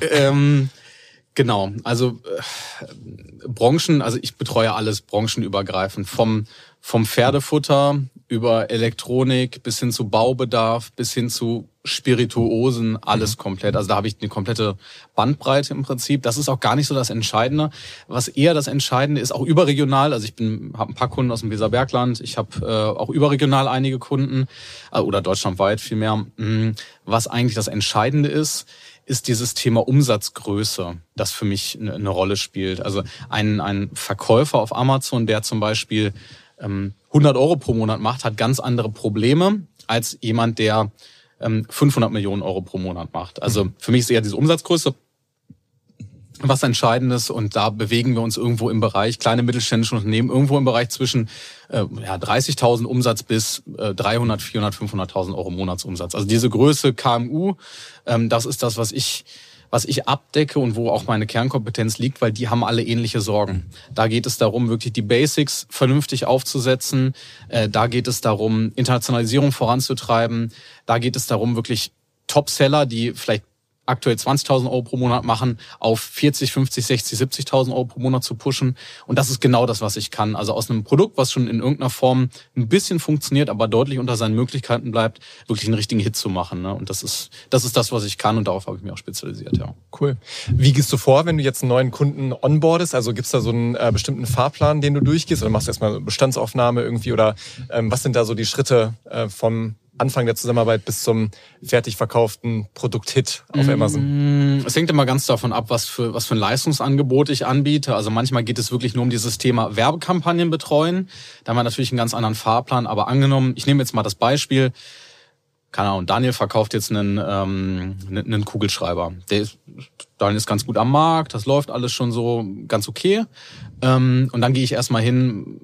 Genau, also Branchen, also ich betreue alles branchenübergreifend, vom Pferdefutter über Elektronik bis hin zu Baubedarf, bis hin zu Spirituosen, alles komplett. Also da habe ich eine komplette Bandbreite im Prinzip. Das ist auch gar nicht so das Entscheidende. Was eher das Entscheidende ist, auch überregional. Also ich habe ein paar Kunden aus dem Weserbergland. Ich habe auch überregional einige Kunden oder deutschlandweit vielmehr. Was eigentlich das Entscheidende ist dieses Thema Umsatzgröße, das für mich eine Rolle spielt. Also ein Verkäufer auf Amazon, der zum Beispiel 100 Euro pro Monat macht, hat ganz andere Probleme als jemand, der 500 Millionen Euro pro Monat macht. Also für mich ist eher diese Umsatzgröße was Entscheidendes und da bewegen wir uns irgendwo im Bereich, kleine mittelständische Unternehmen, irgendwo im Bereich zwischen 30.000 Umsatz bis 300, 400, 500.000 Euro Monatsumsatz. Also diese Größe KMU, das ist das, was ich abdecke und wo auch meine Kernkompetenz liegt, weil die haben alle ähnliche Sorgen. Da geht es darum, wirklich die Basics vernünftig aufzusetzen. Da geht es darum, Internationalisierung voranzutreiben. Da geht es darum, wirklich Topseller, die vielleicht aktuell 20.000 Euro pro Monat machen, auf 40, 50, 60, 70.000 Euro pro Monat zu pushen. Und das ist genau das, was ich kann. Also aus einem Produkt, was schon in irgendeiner Form ein bisschen funktioniert, aber deutlich unter seinen Möglichkeiten bleibt, wirklich einen richtigen Hit zu machen. Ne? Und das ist das, was ich kann und darauf habe ich mich auch spezialisiert. Ja. Cool. Wie gehst du vor, wenn du jetzt einen neuen Kunden onboardest? Also gibt's da so einen bestimmten Fahrplan, den du durchgehst? Oder machst du erstmal Bestandsaufnahme irgendwie? Oder was sind da so die Schritte vom Anfang der Zusammenarbeit bis zum fertig verkauften Produkt-Hit auf Amazon? Es hängt immer ganz davon ab, was für ein Leistungsangebot ich anbiete. Also manchmal geht es wirklich nur um dieses Thema Werbekampagnen betreuen. Da haben wir natürlich einen ganz anderen Fahrplan. Aber angenommen, ich nehme jetzt mal das Beispiel, keine Ahnung, Daniel verkauft jetzt einen Kugelschreiber. Daniel ist ganz gut am Markt, das läuft alles schon so ganz okay. Und dann gehe ich erstmal hin,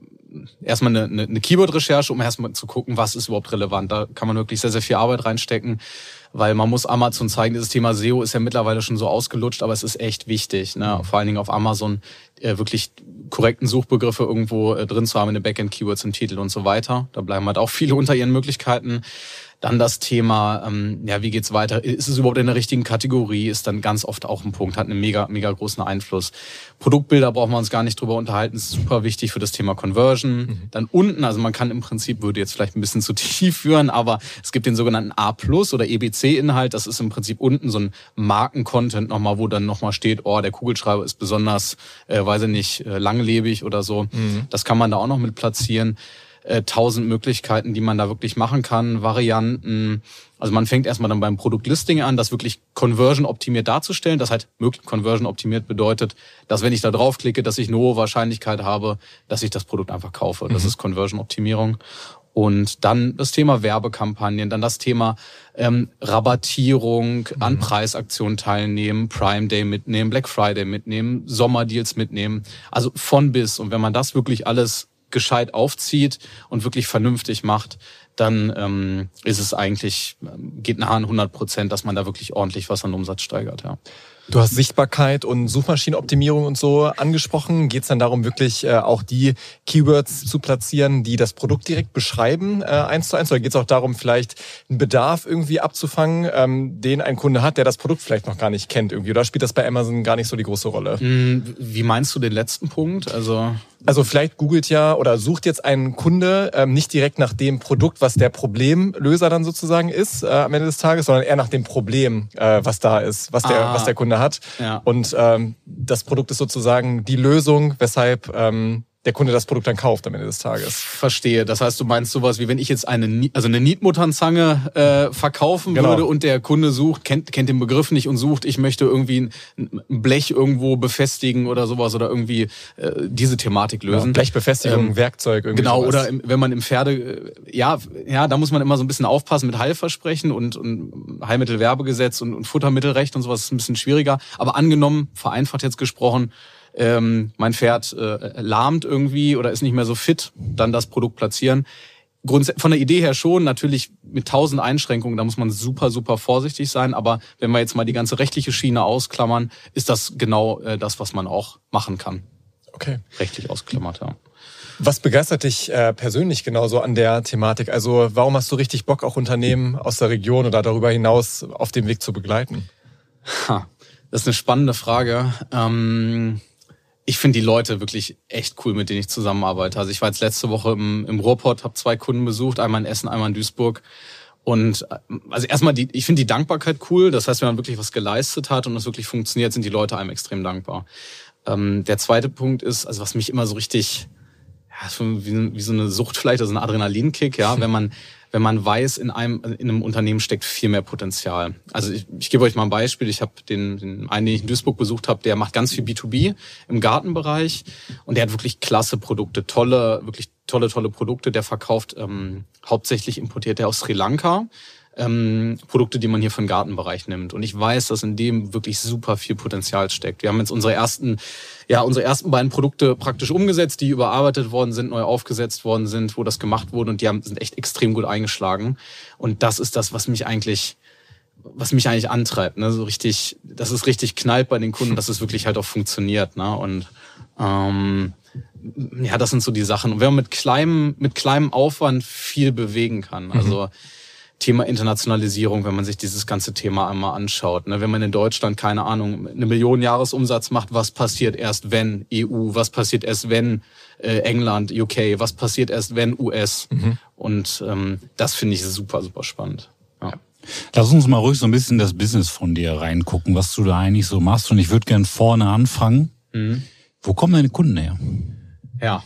eine Keyword-Recherche, um erstmal zu gucken, was ist überhaupt relevant. Da kann man wirklich sehr, sehr viel Arbeit reinstecken, weil man muss Amazon zeigen, dieses Thema SEO ist ja mittlerweile schon so ausgelutscht, aber es ist echt wichtig, ne? Vor allen Dingen auf Amazon wirklich korrekten Suchbegriffe irgendwo drin zu haben, in den Backend-Keywords im Titel und so weiter. Da bleiben halt auch viele unter ihren Möglichkeiten. Dann das Thema, wie geht's weiter? Ist es überhaupt in der richtigen Kategorie? Ist dann ganz oft auch ein Punkt, hat einen mega, mega großen Einfluss. Produktbilder brauchen wir uns gar nicht drüber unterhalten, ist super wichtig für das Thema Conversion. Dann unten, also man kann im Prinzip, würde jetzt vielleicht ein bisschen zu tief führen, aber es gibt den sogenannten A+ oder EBC-Inhalt. Das ist im Prinzip unten so ein Marken-Content nochmal, wo dann nochmal steht, der Kugelschreiber ist besonders, langlebig oder so. Das kann man da auch noch mit platzieren. 1000 Möglichkeiten, die man da wirklich machen kann, Varianten. Also man fängt erstmal dann beim Produktlisting an, das wirklich conversion-optimiert darzustellen. Das halt conversion-optimiert bedeutet, dass wenn ich da draufklicke, dass ich eine hohe Wahrscheinlichkeit habe, dass ich das Produkt einfach kaufe. Das ist Conversion-Optimierung. Und dann das Thema Werbekampagnen, dann das Thema Rabattierung, an Preisaktionen teilnehmen, Prime Day mitnehmen, Black Friday mitnehmen, Sommerdeals mitnehmen. Also von bis. Und wenn man das wirklich alles gescheit aufzieht und wirklich vernünftig macht, dann ist es eigentlich, geht nah an 100%, dass man da wirklich ordentlich was an Umsatz steigert, ja. Du hast Sichtbarkeit und Suchmaschinenoptimierung und so angesprochen. Geht es dann darum, wirklich auch die Keywords zu platzieren, die das Produkt direkt beschreiben, 1:1? Oder geht es auch darum, vielleicht einen Bedarf irgendwie abzufangen, den ein Kunde hat, der das Produkt vielleicht noch gar nicht kennt irgendwie? Oder spielt das bei Amazon gar nicht so die große Rolle? Wie meinst du den letzten Punkt? Also vielleicht googelt ja oder sucht jetzt ein Kunde nicht direkt nach dem Produkt, was der Problemlöser dann sozusagen ist am Ende des Tages, sondern eher nach dem Problem, was da ist, was der Kunde hat. Ja. Und das Produkt ist sozusagen die Lösung, weshalb der Kunde das Produkt dann kauft am Ende des Tages. Verstehe. Das heißt, du meinst sowas wie, wenn ich jetzt eine Nietmutternzange verkaufen würde und der Kunde sucht, kennt den Begriff nicht und sucht, ich möchte irgendwie ein Blech irgendwo befestigen oder sowas oder irgendwie diese Thematik lösen. Ja, Blechbefestigung, Werkzeug irgendwie. Genau, sowas. oder wenn man im Pferde, ja, da muss man immer so ein bisschen aufpassen mit Heilversprechen und Heilmittelwerbegesetz und Futtermittelrecht und sowas ist ein bisschen schwieriger. Aber angenommen, vereinfacht jetzt gesprochen, mein Pferd lahmt irgendwie oder ist nicht mehr so fit, dann das Produkt platzieren. Von der Idee her schon, natürlich mit 1000 Einschränkungen, da muss man super, super vorsichtig sein. Aber wenn wir jetzt mal die ganze rechtliche Schiene ausklammern, ist das genau das, was man auch machen kann. Okay. Rechtlich ausklammert, ja. Was begeistert dich persönlich genauso an der Thematik? Also warum hast du richtig Bock, auch Unternehmen aus der Region oder darüber hinaus auf dem Weg zu begleiten? Das ist eine spannende Frage. Ich finde die Leute wirklich echt cool, mit denen ich zusammenarbeite. Also ich war jetzt letzte Woche im Ruhrpott, habe 2 Kunden besucht, einmal in Essen, einmal in Duisburg. Und also erstmal, ich finde die Dankbarkeit cool. Das heißt, wenn man wirklich was geleistet hat und es wirklich funktioniert, sind die Leute einem extrem dankbar. Der zweite Punkt ist, also was mich immer so richtig, wie so eine Sucht vielleicht, also ein Adrenalinkick, ja, wenn man weiß, in einem Unternehmen steckt viel mehr Potenzial. Also ich gebe euch mal ein Beispiel. Ich habe den einen, den ich in Duisburg besucht habe, der macht ganz viel B2B im Gartenbereich und der hat wirklich klasse Produkte, wirklich tolle Produkte. Der verkauft hauptsächlich importiert er aus Sri Lanka. Produkte, die man hier für den Gartenbereich nimmt. Und ich weiß, dass in dem wirklich super viel Potenzial steckt. Wir haben jetzt unsere ersten beiden Produkte praktisch umgesetzt, die überarbeitet worden sind, neu aufgesetzt worden sind, wo das gemacht wurde und sind echt extrem gut eingeschlagen. Und das ist das, was mich eigentlich antreibt, ne? So richtig, dass es richtig knallt bei den Kunden, dass es wirklich halt auch funktioniert, ne? Und das sind so die Sachen. Und wenn man mit kleinem Aufwand viel bewegen kann, also Thema Internationalisierung, wenn man sich dieses ganze Thema einmal anschaut. Ne? Wenn man in Deutschland, keine Ahnung, 1 Million Jahresumsatz macht, was passiert erst, wenn EU? Was passiert erst, wenn England, UK? Was passiert erst, wenn US? Und das finde ich super, super spannend. Ja. Lass uns mal ruhig so ein bisschen das Business von dir reingucken, was du da eigentlich so machst. Und ich würde gern vorne anfangen. Wo kommen deine Kunden her? Ja.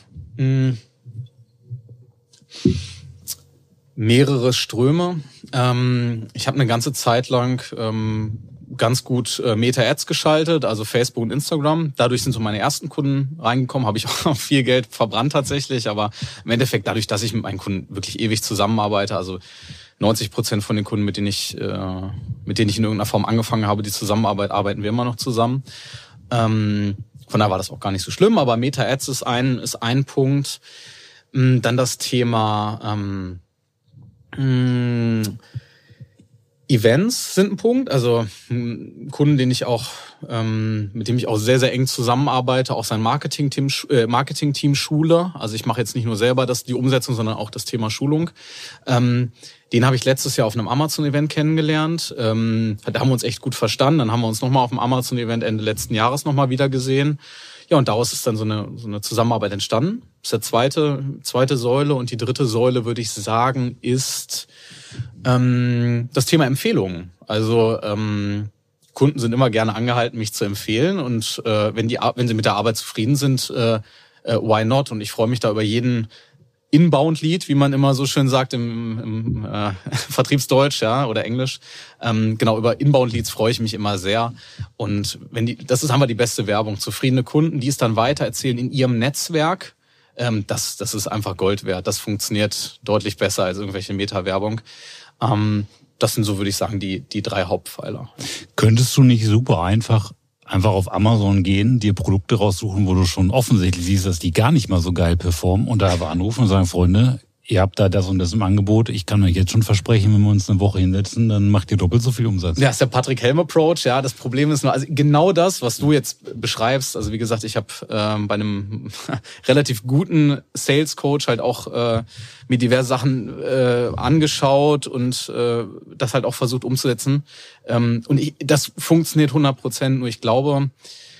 Mehrere Ströme. Ich habe eine ganze Zeit lang ganz gut Meta-Ads geschaltet, also Facebook und Instagram. Dadurch sind so meine ersten Kunden reingekommen, habe ich auch viel Geld verbrannt tatsächlich, aber im Endeffekt dadurch, dass ich mit meinen Kunden wirklich ewig zusammenarbeite, also 90% von den Kunden, mit denen ich in irgendeiner Form angefangen habe, die Zusammenarbeit, arbeiten wir immer noch zusammen. Von daher war das auch gar nicht so schlimm, aber Meta-Ads ist ein Punkt. Dann das Thema Events sind ein Punkt, also Kunden, mit dem ich auch sehr, sehr eng zusammenarbeite, auch sein Marketing-Team schule. Also ich mache jetzt nicht nur selber die Umsetzung, sondern auch das Thema Schulung. Den habe ich letztes Jahr auf einem Amazon-Event kennengelernt. Da haben wir uns echt gut verstanden. Dann haben wir uns nochmal auf dem Amazon-Event Ende letzten Jahres nochmal wieder gesehen. Ja, und daraus ist dann so eine Zusammenarbeit entstanden. Das ist der zweite Säule. Und die dritte Säule, würde ich sagen, ist das Thema Empfehlungen. Also Kunden sind immer gerne angehalten, mich zu empfehlen. Und wenn sie mit der Arbeit zufrieden sind, why not? Und ich freue mich da über jeden Inbound-Lead, wie man immer so schön sagt im Vertriebsdeutsch, ja, oder Englisch. Genau, über Inbound-Leads freue ich mich immer sehr. Und das ist einfach die beste Werbung. Zufriedene Kunden, die es dann weitererzählen in ihrem Netzwerk, das ist einfach Gold wert. Das funktioniert deutlich besser als irgendwelche Meta-Werbung. Das sind so, würde ich sagen, die 3 Hauptpfeiler. Könntest du nicht super einfach auf Amazon gehen, dir Produkte raussuchen, wo du schon offensichtlich siehst, dass die gar nicht mal so geil performen und da aber anrufen und sagen, Freunde, ihr habt da das und das im Angebot. Ich kann euch jetzt schon versprechen, wenn wir uns eine Woche hinsetzen, dann macht ihr doppelt so viel Umsatz. Ja, ist der Patrick Helm Approach. Ja, das Problem ist nur, also genau das, was du jetzt beschreibst. Also wie gesagt, ich habe bei einem relativ guten Sales Coach halt auch mir diverse Sachen angeschaut und das halt auch versucht umzusetzen. Und das funktioniert 100%. Nur ich glaube,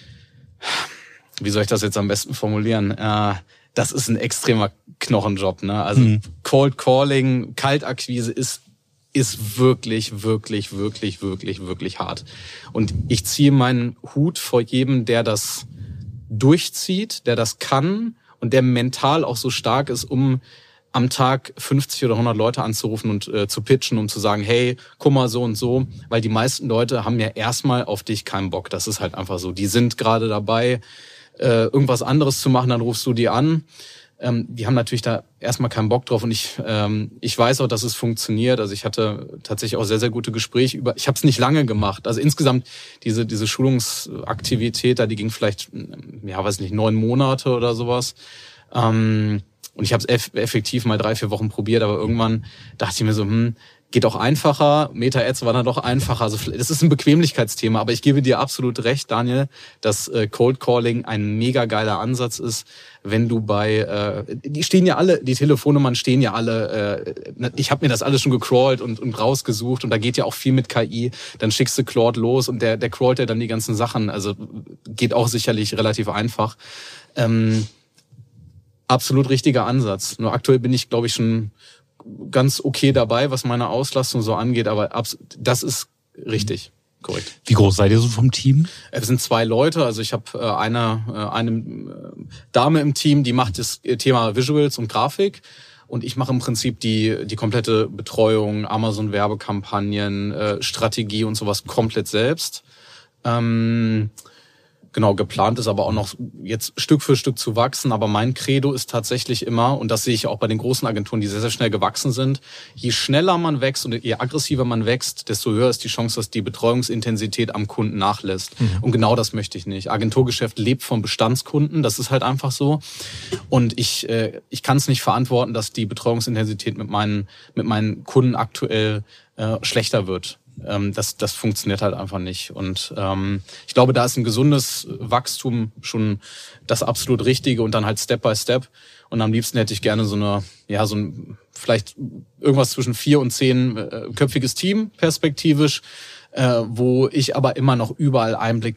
wie soll ich das jetzt am besten formulieren? Das ist ein extremer Knochenjob, ne? Also Cold Calling, Kaltakquise ist wirklich, wirklich, wirklich, wirklich, wirklich hart. Und ich ziehe meinen Hut vor jedem, der das durchzieht, der das kann und der mental auch so stark ist, um am Tag 50 oder 100 Leute anzurufen und zu pitchen, um zu sagen, hey, guck mal so und so, weil die meisten Leute haben ja erstmal auf dich keinen Bock. Das ist halt einfach so. Die sind gerade dabei, irgendwas anderes zu machen, dann rufst du die an. Die haben natürlich da erstmal keinen Bock drauf und ich weiß auch, dass es funktioniert. Also ich hatte tatsächlich auch sehr, sehr gute Gespräche ich habe es nicht lange gemacht. Also insgesamt diese Schulungsaktivität, die ging vielleicht, 9 Monate oder sowas. Und ich habe es effektiv mal 3-4 Wochen probiert, aber irgendwann dachte ich mir so, geht auch einfacher. Meta-Ads war dann doch einfacher. Also das ist ein Bequemlichkeitsthema, aber ich gebe dir absolut recht, Daniel, dass Cold Calling ein mega geiler Ansatz ist, wenn du die stehen ja alle, die Telefonnummern stehen ja alle, ich habe mir das alles schon gecrawlt und rausgesucht und da geht ja auch viel mit KI, dann schickst du Claude los und der crawlt ja dann die ganzen Sachen, also geht auch sicherlich relativ einfach. Absolut richtiger Ansatz. Nur aktuell bin ich, glaube ich, schon ganz okay dabei, was meine Auslastung so angeht, aber das ist richtig, korrekt. Wie groß seid ihr so vom Team? Wir sind 2 Leute, also ich habe eine Dame im Team, die macht das Thema Visuals und Grafik und ich mache im Prinzip die komplette Betreuung, Amazon-Werbekampagnen, Strategie und sowas komplett selbst. Genau, geplant ist aber auch noch jetzt Stück für Stück zu wachsen. Aber mein Credo ist tatsächlich immer, und das sehe ich auch bei den großen Agenturen, die sehr, sehr schnell gewachsen sind, je schneller man wächst und je aggressiver man wächst, desto höher ist die Chance, dass die Betreuungsintensität am Kunden nachlässt. Und genau das möchte ich nicht. Agenturgeschäft lebt von Bestandskunden, das ist halt einfach so. Und ich kann es nicht verantworten, dass die Betreuungsintensität mit meinen Kunden aktuell schlechter wird. Das funktioniert halt einfach nicht. Und ich glaube, da ist ein gesundes Wachstum schon das absolut Richtige und dann halt Step by Step. Und am liebsten hätte ich gerne vielleicht irgendwas zwischen 4 und 10 köpfiges Team perspektivisch, wo ich aber immer noch überall Einblick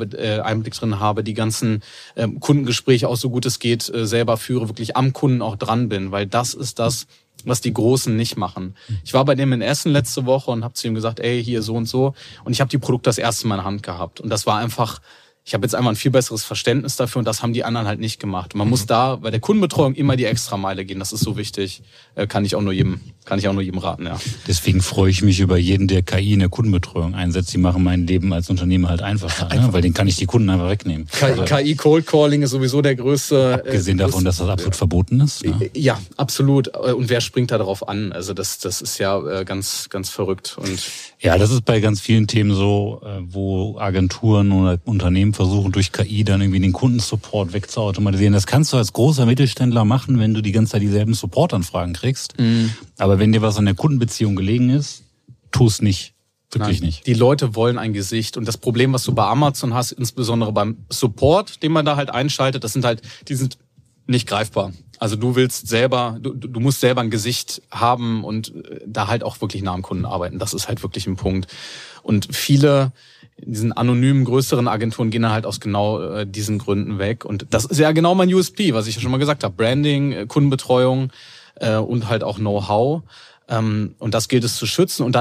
drin habe, die ganzen Kundengespräche auch so gut es geht selber führe, wirklich am Kunden auch dran bin, weil das ist das, was die Großen nicht machen. Ich war bei dem in Essen letzte Woche und habe zu ihm gesagt, ey, hier so und so. Und ich habe die Produkte das erste Mal in der Hand gehabt. Und das war einfach, ich habe jetzt einfach ein viel besseres Verständnis dafür und das haben die anderen halt nicht gemacht. Und man muss da bei der Kundenbetreuung immer die Extrameile gehen. Das ist so wichtig. Kann ich auch nur jedem raten, ja. Deswegen freue ich mich über jeden, der KI in der Kundenbetreuung einsetzt. Die machen mein Leben als Unternehmer halt einfacher, ne? Weil den kann ich die Kunden einfach wegnehmen. KI Cold Calling ist sowieso der größte. Abgesehen davon, dass das absolut verboten ist. Ne? Ja, absolut. Und wer springt da darauf an? Also das ist ja ganz, ganz verrückt. Und ja, das ist bei ganz vielen Themen so, wo Agenturen oder Unternehmen versuchen, durch KI dann irgendwie den Kundensupport wegzuautomatisieren. Das kannst du als großer Mittelständler machen, wenn du die ganze Zeit dieselben Supportanfragen kriegst. Aber wenn dir was an der Kundenbeziehung gelegen ist, tu es nicht. Wirklich nicht. Die Leute wollen ein Gesicht. Und das Problem, was du bei Amazon hast, insbesondere beim Support, den man da halt einschaltet, die sind nicht greifbar. Also du musst selber ein Gesicht haben und da halt auch wirklich nah am Kunden arbeiten. Das ist halt wirklich ein Punkt. Und viele in diesen anonymen, größeren Agenturen gehen dann halt aus genau diesen Gründen weg. Und das ist ja genau mein USP, was ich ja schon mal gesagt habe. Branding, Kundenbetreuung und halt auch Know-how. Und das gilt es zu schützen. Und dann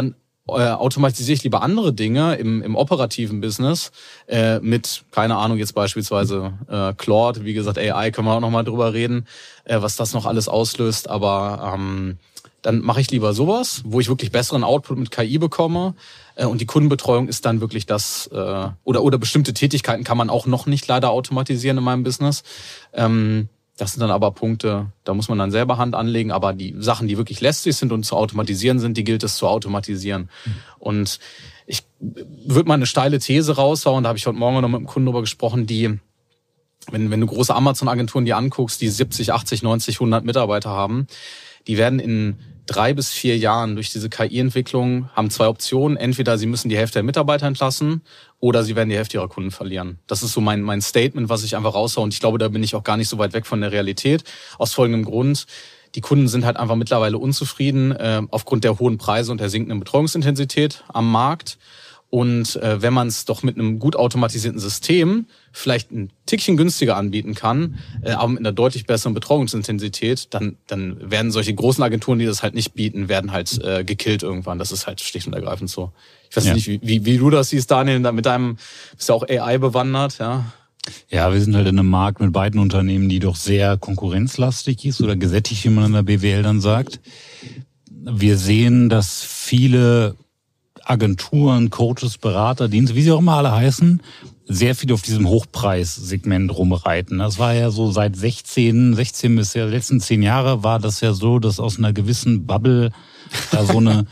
automatisiere ich lieber andere Dinge im operativen Business mit, keine Ahnung, jetzt beispielsweise Claude, wie gesagt, AI, können wir auch nochmal drüber reden, was das noch alles auslöst, aber dann mache ich lieber sowas, wo ich wirklich besseren Output mit KI bekomme und die Kundenbetreuung ist dann wirklich das, oder bestimmte Tätigkeiten kann man auch noch nicht leider automatisieren in meinem Business. Das sind dann aber Punkte, da muss man dann selber Hand anlegen, aber die Sachen, die wirklich lästig sind und zu automatisieren sind, die gilt es zu automatisieren. Und ich würde mal eine steile These raushauen, da habe ich heute Morgen noch mit einem Kunden drüber gesprochen, die, wenn du große Amazon-Agenturen dir anguckst, die 70, 80, 90, 100 Mitarbeiter haben, die werden in 3 bis 4 Jahren durch diese KI-Entwicklung, haben 2 Optionen. Entweder sie müssen die Hälfte der Mitarbeiter entlassen oder sie werden die Hälfte ihrer Kunden verlieren. Das ist so mein Statement, was ich einfach raushaue. Und ich glaube, da bin ich auch gar nicht so weit weg von der Realität. Aus folgendem Grund. Die Kunden sind halt einfach mittlerweile unzufrieden aufgrund der hohen Preise und der sinkenden Betreuungsintensität am Markt. Und wenn man es doch mit einem gut automatisierten System vielleicht ein Tickchen günstiger anbieten kann, aber mit einer deutlich besseren Betreuungsintensität, dann werden solche großen Agenturen, die das halt nicht bieten, werden halt gekillt irgendwann. Das ist halt schlicht und ergreifend so. Ich weiß nicht, wie du das siehst, Daniel, mit deinem, bist ja auch AI bewandert, ja? Ja, wir sind halt in einem Markt mit beiden Unternehmen, die doch sehr konkurrenzlastig ist oder gesättigt, wie man in der BWL dann sagt. Wir sehen, dass viele Agenturen, Coaches, Berater, Dienste, wie sie auch immer alle heißen, sehr viel auf diesem Hochpreissegment rumreiten. Das war ja so seit 16 bis der letzten 10 Jahre war das ja so, dass aus einer gewissen Bubble da so eine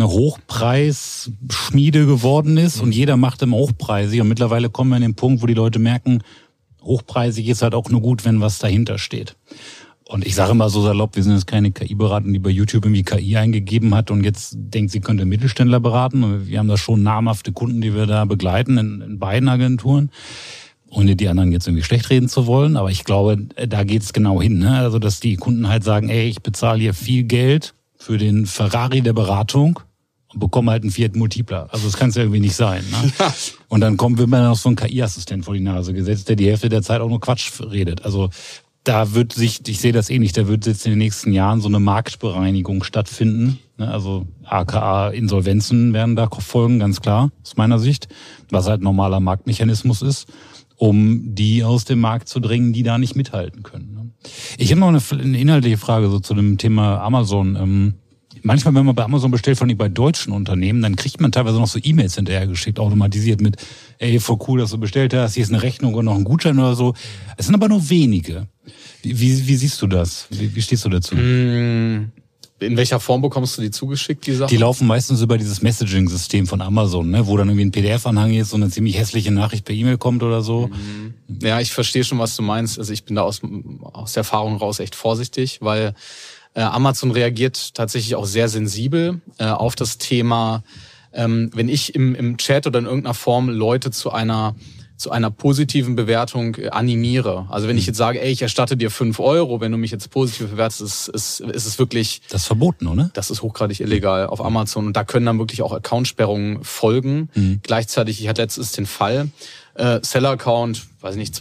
Hochpreisschmiede geworden ist und jeder macht immer hochpreisig und mittlerweile kommen wir an den Punkt, wo die Leute merken, hochpreisig ist halt auch nur gut, wenn was dahinter steht. Und ich sage immer so salopp, wir sind jetzt keine KI-Berater, die bei YouTube irgendwie KI eingegeben hat und jetzt denkt, sie könnte Mittelständler beraten. Und wir haben da schon namhafte Kunden, die wir da begleiten in beiden Agenturen, ohne die anderen jetzt irgendwie schlecht reden zu wollen. Aber ich glaube, da geht's genau hin, ne? Also, dass die Kunden halt sagen, ey, ich bezahle hier viel Geld für den Ferrari der Beratung und bekomme halt einen Fiat Multipla. Also das kann es ja irgendwie nicht sein, ne? Ja. Und dann wird mir noch so ein KI-Assistent vor die Nase gesetzt, der die Hälfte der Zeit auch nur Quatsch redet. Also da wird ich sehe das ähnlich, da wird jetzt in den nächsten Jahren so eine Marktbereinigung stattfinden. Also aka Insolvenzen werden da folgen, ganz klar, aus meiner Sicht, was halt normaler Marktmechanismus ist, um die aus dem Markt zu drängen, die da nicht mithalten können. Ich habe noch eine inhaltliche Frage so zu dem Thema Amazon. Manchmal, wenn man bei Amazon bestellt, vor allem bei deutschen Unternehmen, dann kriegt man teilweise noch so E-Mails hinterhergeschickt, automatisiert mit, ey, voll cool, dass du bestellt hast, hier ist eine Rechnung und noch ein Gutschein oder so. Es sind aber nur wenige. Wie siehst du das? Wie stehst du dazu? In welcher Form bekommst du die zugeschickt, die Sachen? Die laufen meistens über dieses Messaging-System von Amazon, ne, wo dann irgendwie ein PDF-Anhang ist und eine ziemlich hässliche Nachricht per E-Mail kommt oder so. Ja, ich verstehe schon, was du meinst. Also ich bin da aus der Erfahrung raus echt vorsichtig, weil Amazon reagiert tatsächlich auch sehr sensibel auf das Thema, wenn ich im Chat oder in irgendeiner Form Leute zu einer positiven Bewertung animiere. Also wenn ich jetzt sage, ey, ich erstatte dir 5 €, wenn du mich jetzt positiv bewertest, ist es wirklich... Das ist verboten, oder? Das ist hochgradig illegal auf Amazon. Und da können dann wirklich auch Accountsperrungen folgen. Gleichzeitig, ich hatte letztens den Fall, Seller-Account, weiß ich nicht,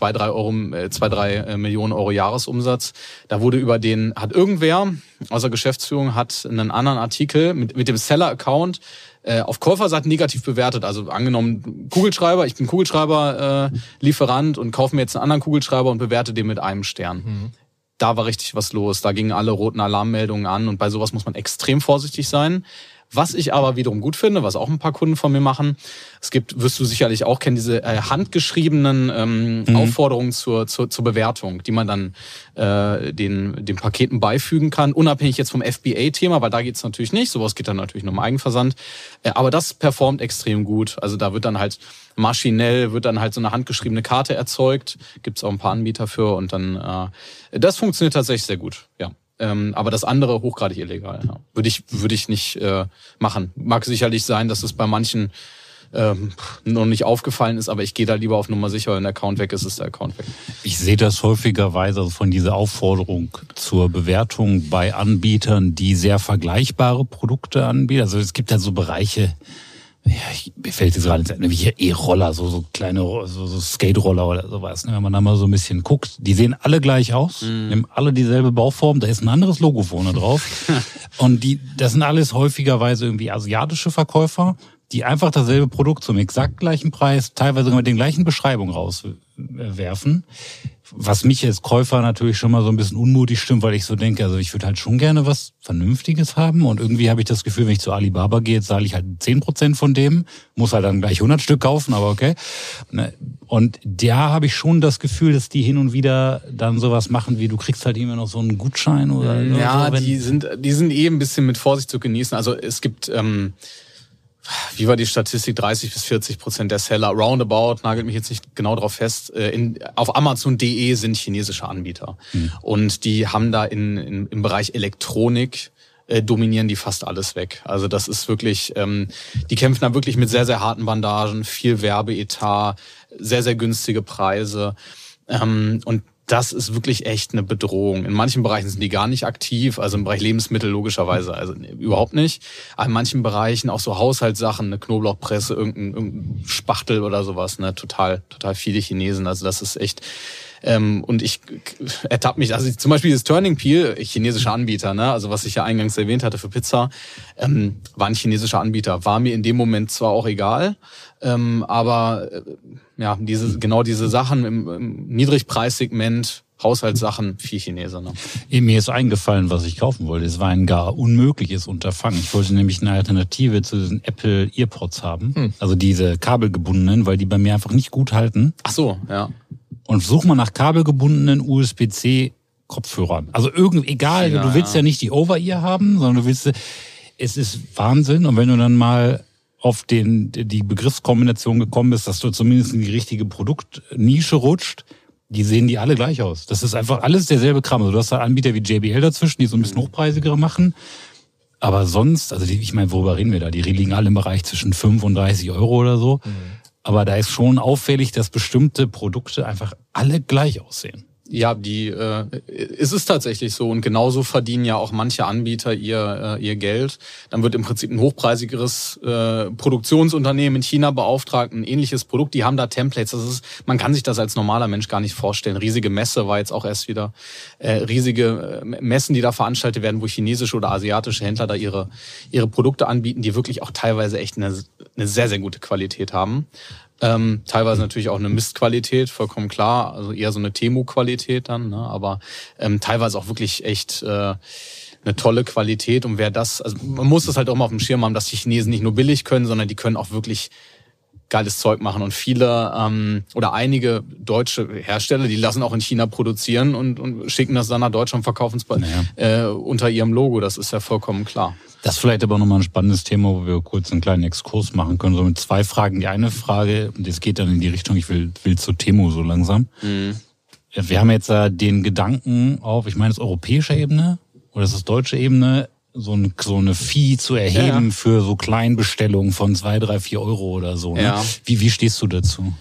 2-3 Millionen Euro Jahresumsatz. Da wurde hat irgendwer aus der Geschäftsführung hat einen anderen Artikel mit dem Seller-Account auf Käuferseite negativ bewertet. Also angenommen, Kugelschreiber, ich bin Kugelschreiber-Lieferant und kaufe mir jetzt einen anderen Kugelschreiber und bewerte den mit 1 Stern. Da war richtig was los. Da gingen alle roten Alarmmeldungen an und bei sowas muss man extrem vorsichtig sein. Was ich aber wiederum gut finde, was auch ein paar Kunden von mir machen, es gibt, wirst du sicherlich auch kennen, diese handgeschriebenen Aufforderungen zur Bewertung, die man dann den Paketen beifügen kann, unabhängig jetzt vom FBA-Thema, weil da geht's natürlich nicht, sowas geht dann natürlich nur im Eigenversand, aber das performt extrem gut, also da wird dann halt maschinell so eine handgeschriebene Karte erzeugt, gibt's auch ein paar Anbieter für und dann das funktioniert tatsächlich sehr gut, ja. Aber das andere hochgradig illegal. Ja. Würde ich nicht machen. Mag sicherlich sein, dass es bei manchen noch nicht aufgefallen ist, aber ich gehe da lieber auf Nummer sicher, wenn der Account weg ist, ist der Account weg. Ich sehe das häufigerweise also von dieser Aufforderung zur Bewertung bei Anbietern, die sehr vergleichbare Produkte anbieten. Also es gibt ja so Bereiche, mir fällt jetzt gerade wie E-Roller, so kleine, so Skate-Roller oder sowas. Wenn man da mal so ein bisschen guckt, die sehen alle gleich aus, haben alle dieselbe Bauform, da ist ein anderes Logo vorne drauf. Und das sind alles häufigerweise irgendwie asiatische Verkäufer, die einfach dasselbe Produkt zum exakt gleichen Preis, teilweise sogar mit den gleichen Beschreibungen rauswerfen. Was mich als Käufer natürlich schon mal so ein bisschen unmutig stimmt, weil ich so denke, also ich würde halt schon gerne was Vernünftiges haben und irgendwie habe ich das Gefühl, wenn ich zu Alibaba gehe, jetzt zahle ich halt 10% von dem, muss halt dann gleich 100 Stück kaufen, aber okay. Und da habe ich schon das Gefühl, dass die hin und wieder dann sowas machen, wie du kriegst halt immer noch so einen Gutschein oder so. Ja, die sind ein bisschen mit Vorsicht zu genießen. Also es gibt... wie war die Statistik? 30-40% der Seller, roundabout, nagelt mich jetzt nicht genau drauf fest, auf Amazon.de sind chinesische Anbieter. Und die haben da im Bereich Elektronik, dominieren die fast alles weg. Also das ist wirklich, die kämpfen da wirklich mit sehr, sehr harten Bandagen, viel Werbeetat, sehr, sehr günstige Preise. Und das ist wirklich echt eine Bedrohung. In manchen Bereichen sind die gar nicht aktiv, also im Bereich Lebensmittel logischerweise, also überhaupt nicht. Aber in manchen Bereichen auch so Haushaltssachen, eine Knoblauchpresse, irgendein Spachtel oder sowas, ne, total viele Chinesen. Also das ist echt. Und ich ertappe mich, also zum Beispiel das Turning Peel, chinesischer Anbieter, ne, also was ich ja eingangs erwähnt hatte für Pizza, war ein chinesischer Anbieter. War mir in dem Moment zwar auch egal, aber ja, diese Sachen im Niedrigpreissegment, Haushaltssachen, viel Chinesen. Ne? Mir ist eingefallen, was ich kaufen wollte. Es war ein gar unmögliches Unterfangen. Ich wollte nämlich eine Alternative zu diesen Apple Earpods haben, also diese kabelgebundenen, weil die bei mir einfach nicht gut halten. Ach so, ja. Und such mal nach kabelgebundenen USB-C-Kopfhörern. Also egal, ja, du willst ja nicht die Over-Ear haben, sondern du willst, es ist Wahnsinn. Und wenn du dann mal auf die Begriffskombination gekommen bist, dass du zumindest in die richtige Produktnische rutscht, die sehen die alle gleich aus. Das ist einfach alles derselbe Kram. Also du hast da Anbieter wie JBL dazwischen, die so ein bisschen hochpreisigere machen. Aber sonst, also ich meine, worüber reden wir da? Die liegen alle im Bereich zwischen 5 und 30 Euro oder so. Aber da ist schon auffällig, dass bestimmte Produkte einfach alle gleich aussehen. Ja, ist es tatsächlich so. Und genauso verdienen ja auch manche Anbieter ihr Geld. Dann wird im Prinzip ein hochpreisigeres Produktionsunternehmen in China beauftragt, ein ähnliches Produkt. Die haben da Templates. Man kann sich das als normaler Mensch gar nicht vorstellen. Riesige Messe war jetzt auch erst wieder. Riesige Messen, die da veranstaltet werden, wo chinesische oder asiatische Händler da ihre Produkte anbieten, die wirklich auch teilweise echt eine sehr, sehr gute Qualität haben. Teilweise natürlich auch eine Mistqualität, vollkommen klar, also eher so eine Temu-Qualität dann, ne? Aber teilweise auch wirklich echt eine tolle Qualität. Und also man muss das halt auch mal auf dem Schirm haben, dass die Chinesen nicht nur billig können, sondern die können auch wirklich geiles Zeug machen. Und viele oder einige deutsche Hersteller, die lassen auch in China produzieren und schicken das dann nach Deutschland, verkaufen es unter ihrem Logo. Das ist ja vollkommen klar. Das ist vielleicht aber nochmal ein spannendes Thema, wo wir kurz einen kleinen Exkurs machen können, so mit 2 Fragen. Die eine Frage, das geht dann in die Richtung, ich will zu Temu so langsam. Wir haben jetzt den Gedanken auf, ich meine, das europäische Ebene oder ist das deutsche Ebene, so eine Fee zu erheben für so Kleinbestellungen von 2, 3, 4 Euro oder so. Ne? Ja. Wie stehst du dazu?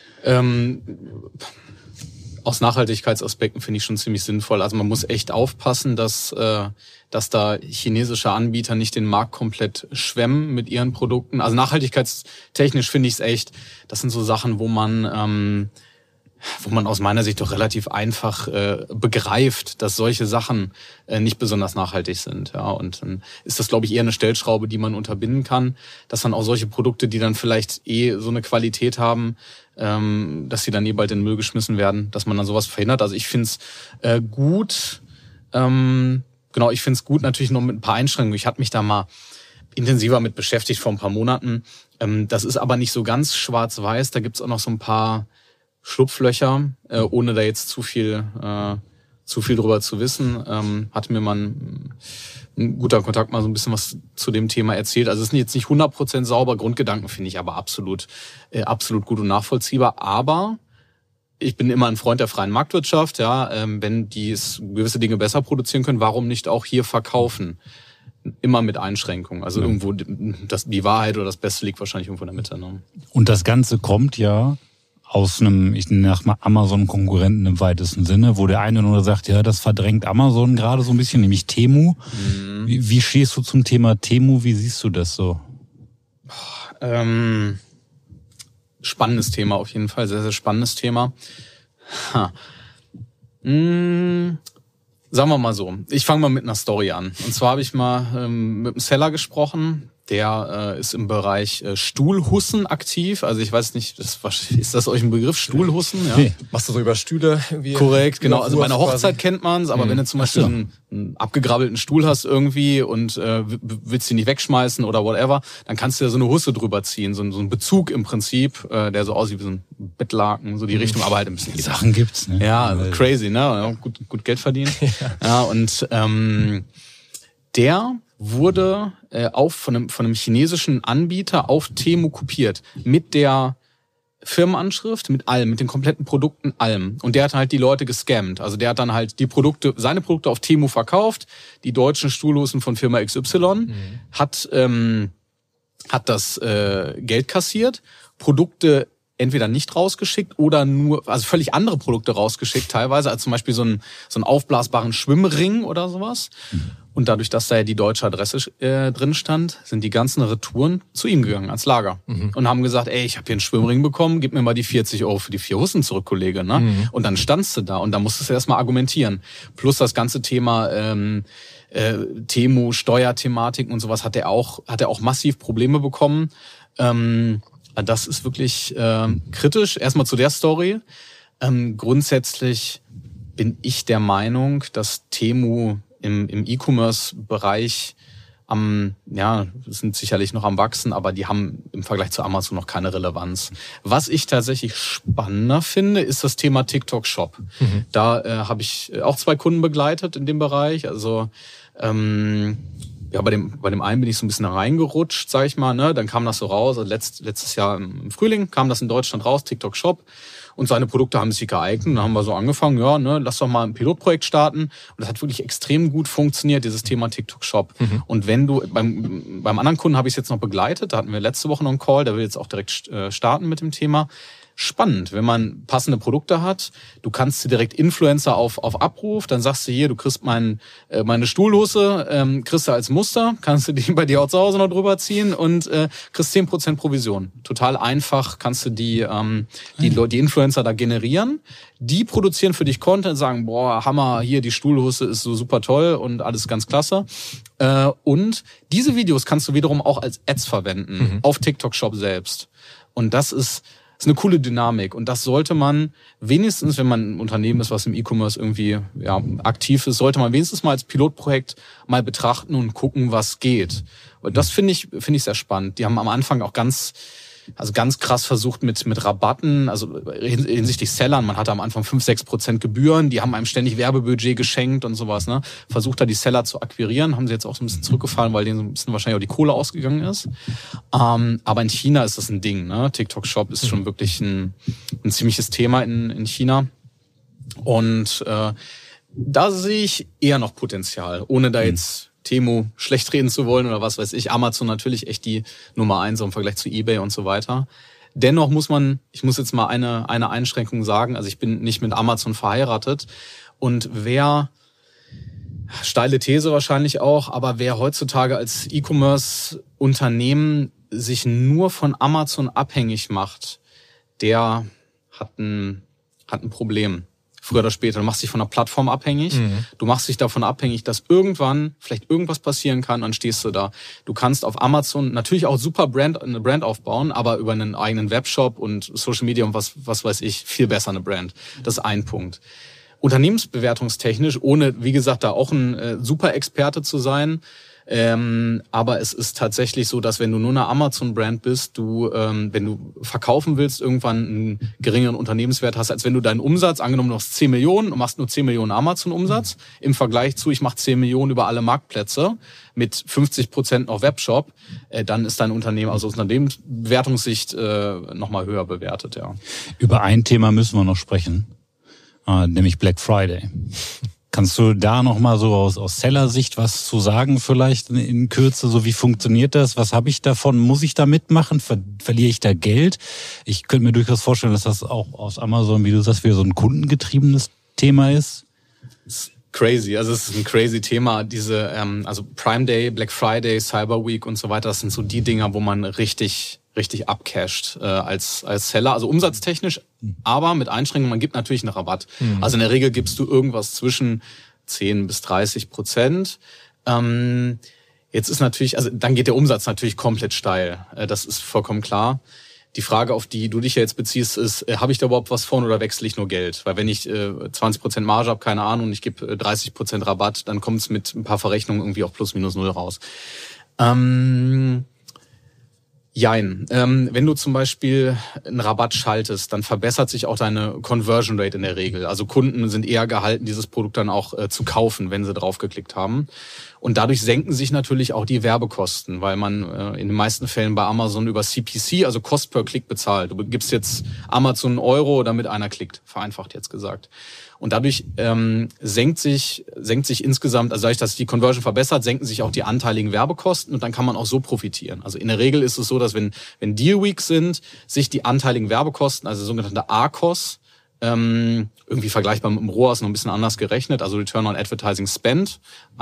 Aus Nachhaltigkeitsaspekten finde ich schon ziemlich sinnvoll. Also man muss echt aufpassen, dass da chinesische Anbieter nicht den Markt komplett schwemmen mit ihren Produkten. Also nachhaltigkeitstechnisch finde ich es echt, das sind so Sachen, wo man aus meiner Sicht doch relativ einfach begreift, dass solche Sachen nicht besonders nachhaltig sind. Ja, und dann ist das, glaube ich, eher eine Stellschraube, die man unterbinden kann, dass dann auch solche Produkte, die dann vielleicht so eine Qualität haben, dass sie dann bald in den Müll geschmissen werden, dass man dann sowas verhindert. Also ich finde es gut. Ich finde es gut, natürlich noch mit ein paar Einschränkungen. Ich hatte mich da mal intensiver mit beschäftigt vor ein paar Monaten. Das ist aber nicht so ganz schwarz-weiß. Da gibt's auch noch so ein paar Schlupflöcher, ohne da jetzt zu viel drüber zu wissen. Hatte mir mal ein guter Kontakt mal so ein bisschen was zu dem Thema erzählt. Also es ist jetzt nicht 100% sauber. Grundgedanken finde ich aber absolut gut und nachvollziehbar. Aber ich bin immer ein Freund der freien Marktwirtschaft. Ja, wenn die gewisse Dinge besser produzieren können, warum nicht auch hier verkaufen? Immer mit Einschränkungen. Also irgendwo die Wahrheit oder das Beste liegt wahrscheinlich irgendwo in der Mitte. Ne? Und das Ganze kommt ja aus einem, ich nenne das mal Amazon-Konkurrenten im weitesten Sinne, wo der eine nur sagt, ja, das verdrängt Amazon gerade so ein bisschen, nämlich Temu. Wie stehst du zum Thema Temu? Wie siehst du das so? Spannendes Thema auf jeden Fall, sehr, sehr spannendes Thema. Sagen wir mal so, ich fange mal mit einer Story an. Und zwar habe ich mal mit einem Seller gesprochen, der ist im Bereich Stuhlhussen aktiv. Also ich weiß nicht, ist das euch ein Begriff, Stuhlhussen? Ja. Nee. Machst du so über Stühle? Irgendwie korrekt, genau. Also bei einer Hochzeit kennt man es, aber wenn du zum Beispiel einen abgegrabbelten Stuhl hast irgendwie und willst ihn nicht wegschmeißen oder whatever, dann kannst du ja so eine Husse drüber ziehen, so einen Bezug im Prinzip, der so aussieht wie so ein Bettlaken, so die Richtung, aber halt ein bisschen. Die Sachen gibt's, ne? Ja, also crazy, ne? Gut Geld verdienen. Ja, und der wurde von einem chinesischen Anbieter auf Temu kopiert. Mit der Firmenanschrift, mit allem, mit den kompletten Produkten, allem. Und der hat halt die Leute gescammt. Also der hat dann halt seine Produkte auf Temu verkauft, die deutschen Stuhlhussen von Firma XY, hat das Geld kassiert, Produkte entweder nicht rausgeschickt oder nur, also völlig andere Produkte rausgeschickt teilweise, als zum Beispiel so einen aufblasbaren Schwimmring oder sowas. Und dadurch, dass da ja die deutsche Adresse drin stand, sind die ganzen Retouren zu ihm gegangen, ans Lager. Und haben gesagt, ey, ich habe hier einen Schwimmring bekommen, gib mir mal die 40 € für die 4 Hussen zurück, Kollege. Ne? Und dann standst du da und da musstest du erstmal argumentieren. Plus das ganze Thema Temu, Steuerthematiken und sowas hat er auch massiv Probleme bekommen. Das ist wirklich kritisch. Erstmal zu der Story. Grundsätzlich bin ich der Meinung, dass Temu im E-Commerce-Bereich sind sicherlich noch am Wachsen, aber die haben im Vergleich zu Amazon noch keine Relevanz. Was ich tatsächlich spannender finde, ist das Thema TikTok Shop. Da habe ich auch 2 Kunden begleitet in dem Bereich. Also bei dem einen bin ich so ein bisschen reingerutscht, sag ich mal. Ne? Dann kam das so raus. Also letztes Jahr im Frühling kam das in Deutschland raus, TikTok Shop. Und seine Produkte haben sich geeignet. Und dann haben wir so angefangen, lass doch mal ein Pilotprojekt starten. Und das hat wirklich extrem gut funktioniert, dieses Thema TikTok Shop. Und wenn du, beim anderen Kunden habe ich es jetzt noch begleitet, da hatten wir letzte Woche noch einen Call, der will jetzt auch direkt starten mit dem Thema. Spannend, wenn man passende Produkte hat. Du kannst dir direkt Influencer auf Abruf, dann sagst du hier, du kriegst meine Stuhlhusse, kriegst du als Muster, kannst du die bei dir auch zu Hause noch drüber ziehen und kriegst 10% Provision. Total einfach kannst du die Influencer da generieren. Die produzieren für dich Content, sagen, boah, Hammer, hier die Stuhlhusse ist so super toll und alles ganz klasse. Und diese Videos kannst du wiederum auch als Ads verwenden auf TikTok Shop selbst. Und das ist eine coole Dynamik und das sollte man wenigstens, wenn man ein Unternehmen ist, was im E-Commerce irgendwie aktiv ist, sollte man wenigstens mal als Pilotprojekt mal betrachten und gucken, was geht. Und das finde ich sehr spannend. Die haben am Anfang auch ganz krass versucht mit Rabatten, also hinsichtlich Sellern, man hatte am Anfang 5-6% Gebühren, die haben einem ständig Werbebudget geschenkt und sowas, ne? Versucht da die Seller zu akquirieren, haben sie jetzt auch so ein bisschen zurückgefallen, weil denen so ein bisschen wahrscheinlich auch die Kohle ausgegangen ist. Aber in China ist das ein Ding, ne? TikTok Shop ist schon wirklich ein ziemliches Thema in China. Und da sehe ich eher noch Potenzial, ohne da jetzt Temu schlecht reden zu wollen oder was weiß ich. Amazon natürlich echt die Nummer 1 im Vergleich zu eBay und so weiter. Dennoch ich muss jetzt mal eine Einschränkung sagen, also ich bin nicht mit Amazon verheiratet und steile These wahrscheinlich auch, aber wer heutzutage als E-Commerce-Unternehmen sich nur von Amazon abhängig macht, der hat ein Problem. Früher oder später. Du machst dich von der Plattform abhängig. Du machst dich davon abhängig, dass irgendwann vielleicht irgendwas passieren kann, dann stehst du da. Du kannst auf Amazon natürlich auch super eine Brand aufbauen, aber über einen eigenen Webshop und Social Media und was weiß ich, viel besser eine Brand. Das ist ein Punkt. Unternehmensbewertungstechnisch, ohne, wie gesagt, da auch ein super Experte zu sein, aber es ist tatsächlich so, dass wenn du nur eine Amazon-Brand bist, wenn du verkaufen willst, irgendwann einen geringeren Unternehmenswert hast, als wenn du deinen Umsatz, angenommen du hast 10 Millionen und machst nur 10 Millionen Amazon-Umsatz, im Vergleich zu, ich mache 10 Millionen über alle Marktplätze mit 50% noch Webshop, dann ist dein Unternehmen, also aus Unternehmensbewertungssicht, nochmal höher bewertet, ja. Über ein Thema müssen wir noch sprechen, nämlich Black Friday. Kannst du da nochmal so aus Seller-Sicht was zu sagen vielleicht in Kürze? So wie funktioniert das? Was habe ich davon? Muss ich da mitmachen? Verliere ich da Geld? Ich könnte mir durchaus vorstellen, dass das auch aus Amazon, wie du sagst, wieder so ein kundengetriebenes Thema ist. Crazy, also es ist ein crazy Thema. Diese also Prime Day, Black Friday, Cyber Week und so weiter, das sind so die Dinger, wo man richtig abcasht als Seller, also umsatztechnisch, aber mit Einschränkungen, man gibt natürlich einen Rabatt. Also in der Regel gibst du irgendwas zwischen 10-30%. Jetzt ist natürlich, also dann geht der Umsatz natürlich komplett steil. Das ist vollkommen klar. Die Frage, auf die du dich ja jetzt beziehst, ist, habe ich da überhaupt was von oder wechsle ich nur Geld? Weil wenn ich 20% Marge habe, keine Ahnung, und ich gebe 30% Rabatt, dann kommt es mit ein paar Verrechnungen irgendwie auf plus minus null raus. Jein. Wenn du zum Beispiel einen Rabatt schaltest, dann verbessert sich auch deine Conversion Rate in der Regel. Also Kunden sind eher gehalten, dieses Produkt dann auch zu kaufen, wenn sie draufgeklickt haben. Und dadurch senken sich natürlich auch die Werbekosten, weil man in den meisten Fällen bei Amazon über CPC, also Cost per Klick, bezahlt. Du gibst jetzt Amazon €, damit einer klickt, vereinfacht jetzt gesagt. Und dadurch senkt sich insgesamt, also dadurch, dass die Conversion verbessert, senken sich auch die anteiligen Werbekosten und dann kann man auch so profitieren. Also in der Regel ist es so, dass wenn Deal Weeks sind, sich die anteiligen Werbekosten, also sogenannte ARCOS, irgendwie vergleichbar mit dem ROAS, noch ein bisschen anders gerechnet, also Return on Advertising Spend,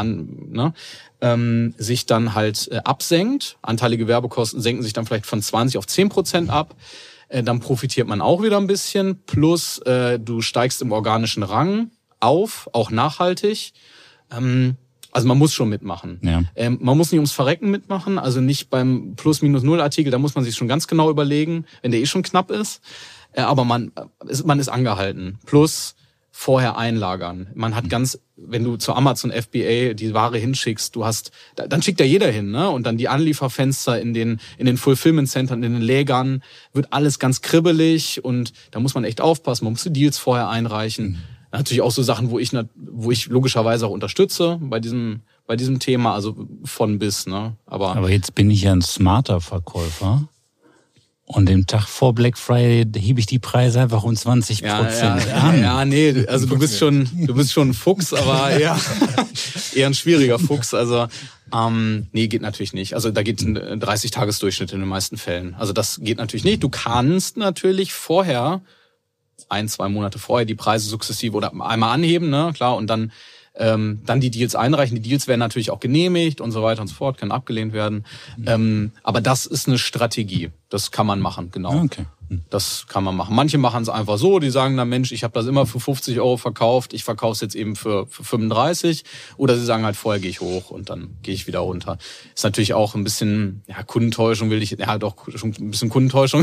sich dann halt absenkt. Anteilige Werbekosten senken sich dann vielleicht von 20 auf 10% ab. Dann profitiert man auch wieder ein bisschen. Plus du steigst im organischen Rang auf, auch nachhaltig. Also man muss schon mitmachen. Ja. Man muss nicht ums Verrecken mitmachen, also nicht beim Plus-Minus-Null-Artikel, da muss man sich schon ganz genau überlegen, wenn der schon knapp ist. Aber man ist angehalten. Plus vorher einlagern. Man hat wenn du zu Amazon FBA die Ware hinschickst, dann schickt ja jeder hin, ne? Und dann die Anlieferfenster in den Fulfillment Centern, in den Lägern, wird alles ganz kribbelig und da muss man echt aufpassen. Man muss die Deals vorher einreichen. Natürlich auch so Sachen, wo ich logischerweise auch unterstütze bei diesem Thema, also von bis, ne? Aber jetzt bin ich ja ein smarter Verkäufer. Und den Tag vor Black Friday hebe ich die Preise einfach um 20% an. Ja, nee, also du bist schon ein Fuchs, aber eher ein schwieriger Fuchs. Also nee, geht natürlich nicht. Also da geht ein 30-Tages-Durchschnitt in den meisten Fällen. Also das geht natürlich nicht. Du kannst natürlich vorher 1-2 Monate vorher die Preise sukzessive oder einmal anheben, ne, klar, und dann die Deals einreichen. Die Deals werden natürlich auch genehmigt und so weiter und so fort, können abgelehnt werden. Aber das ist eine Strategie. Das kann man machen, genau. Okay. Das kann man machen. Manche machen es einfach so, die sagen dann, Mensch, ich habe das immer für 50 € verkauft, ich verkaufe es jetzt eben für 35. Oder sie sagen halt, vorher gehe ich hoch und dann gehe ich wieder runter. Ist natürlich auch ein bisschen, Kundentäuschung doch schon ein bisschen Kundentäuschung.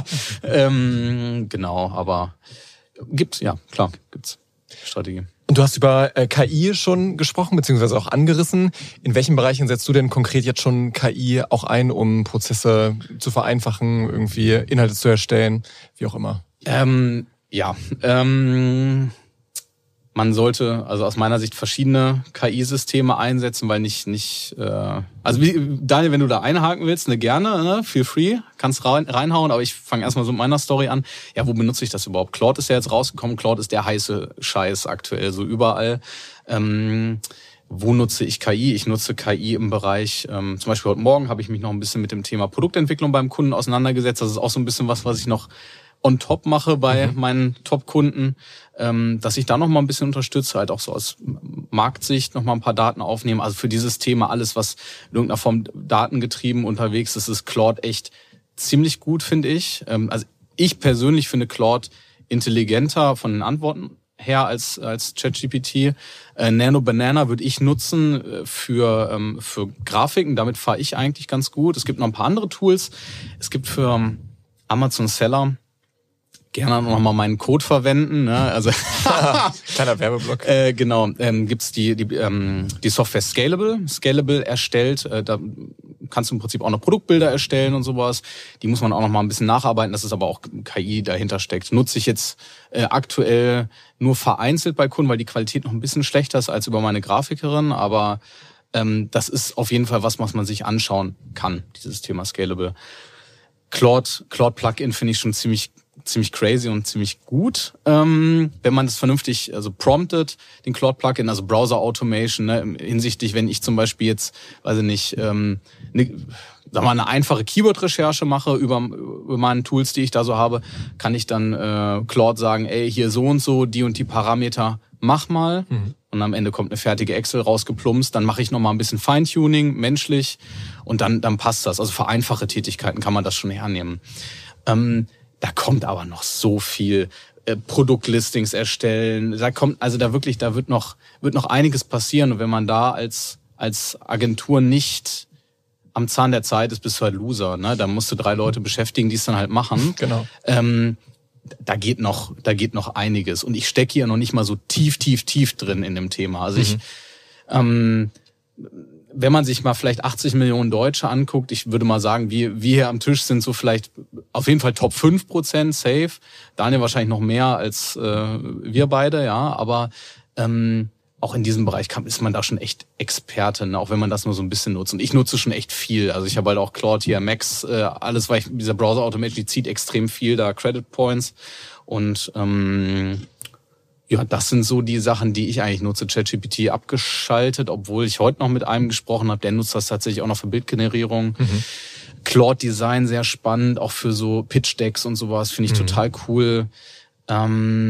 Genau, aber gibt's Strategie. Und du hast über KI schon gesprochen, beziehungsweise auch angerissen. In welchen Bereichen setzt du denn konkret jetzt schon KI auch ein, um Prozesse zu vereinfachen, irgendwie Inhalte zu erstellen, wie auch immer? Man sollte also aus meiner Sicht verschiedene KI-Systeme einsetzen, weil Daniel, wenn du da einhaken willst, gerne, ne, feel free, kannst reinhauen, aber ich fange erstmal so mit meiner Story an. Ja, wo benutze ich das überhaupt? Claude ist ja jetzt rausgekommen, Claude ist der heiße Scheiß aktuell, so überall. Wo nutze ich KI? Ich nutze KI im Bereich, zum Beispiel heute Morgen habe ich mich noch ein bisschen mit dem Thema Produktentwicklung beim Kunden auseinandergesetzt. Das ist auch so ein bisschen was ich noch on top mache bei meinen Top-Kunden, dass ich da noch mal ein bisschen unterstütze, halt auch so aus Marktsicht noch mal ein paar Daten aufnehmen. Also für dieses Thema, alles, was in irgendeiner Form datengetrieben unterwegs ist, ist Claude echt ziemlich gut, finde ich. Also ich persönlich finde Claude intelligenter von den Antworten her als ChatGPT. Nano Banana würde ich nutzen für Grafiken. Damit fahre ich eigentlich ganz gut. Es gibt noch ein paar andere Tools. Es gibt für Amazon Seller gerne noch mal meinen Code verwenden, ne? Also kleiner Werbeblock. Genau, gibt's die Software Scalable. Scalable erstellt, da kannst du im Prinzip auch noch Produktbilder erstellen und sowas. Die muss man auch noch mal ein bisschen nacharbeiten, dass es aber auch KI dahinter steckt. Nutze ich jetzt aktuell nur vereinzelt bei Kunden, weil die Qualität noch ein bisschen schlechter ist als über meine Grafikerin, aber das ist auf jeden Fall was man sich anschauen kann, dieses Thema Scalable. Claude Plugin finde ich schon ziemlich crazy und ziemlich gut, wenn man das vernünftig promptet, den Claude Plugin, also Browser Automation, ne, hinsichtlich, wenn ich zum Beispiel jetzt, weiß ich nicht, eine einfache Keyword-Recherche mache über meine Tools, die ich da so habe, kann ich dann Claude sagen, ey, hier so und so, die und die Parameter, mach mal. und am Ende kommt eine fertige Excel rausgeplumpst, dann mache ich nochmal ein bisschen Feintuning, menschlich, und dann passt das. Also für einfache Tätigkeiten kann man das schon hernehmen. Da kommt aber noch so viel. Produktlistings erstellen, da wird noch einiges passieren, und wenn man da als Agentur nicht am Zahn der Zeit ist, bist du halt Loser, ne? Da musst du 3 Leute beschäftigen, die es dann halt machen. Genau. Da geht noch einiges, und ich stecke hier noch nicht mal so tief drin in dem Thema. Also wenn man sich mal vielleicht 80 Millionen Deutsche anguckt, ich würde mal sagen, wir hier am Tisch sind so vielleicht auf jeden Fall Top 5% safe. Daniel wahrscheinlich noch mehr als wir beide, ja. Aber auch in diesem Bereich ist man da schon echt Experte, ne? Auch wenn man das nur so ein bisschen nutzt. Und ich nutze schon echt viel. Also ich habe halt auch Claude hier, Max, alles, weil dieser Browser Automation, die zieht extrem viel da Credit Points. Und ja, das sind so die Sachen, die ich eigentlich nutze. ChatGPT abgeschaltet, obwohl ich heute noch mit einem gesprochen habe, der nutzt das tatsächlich auch noch für Bildgenerierung. Claude Design, sehr spannend, auch für so Pitch-Decks und sowas, finde ich total cool. Ja.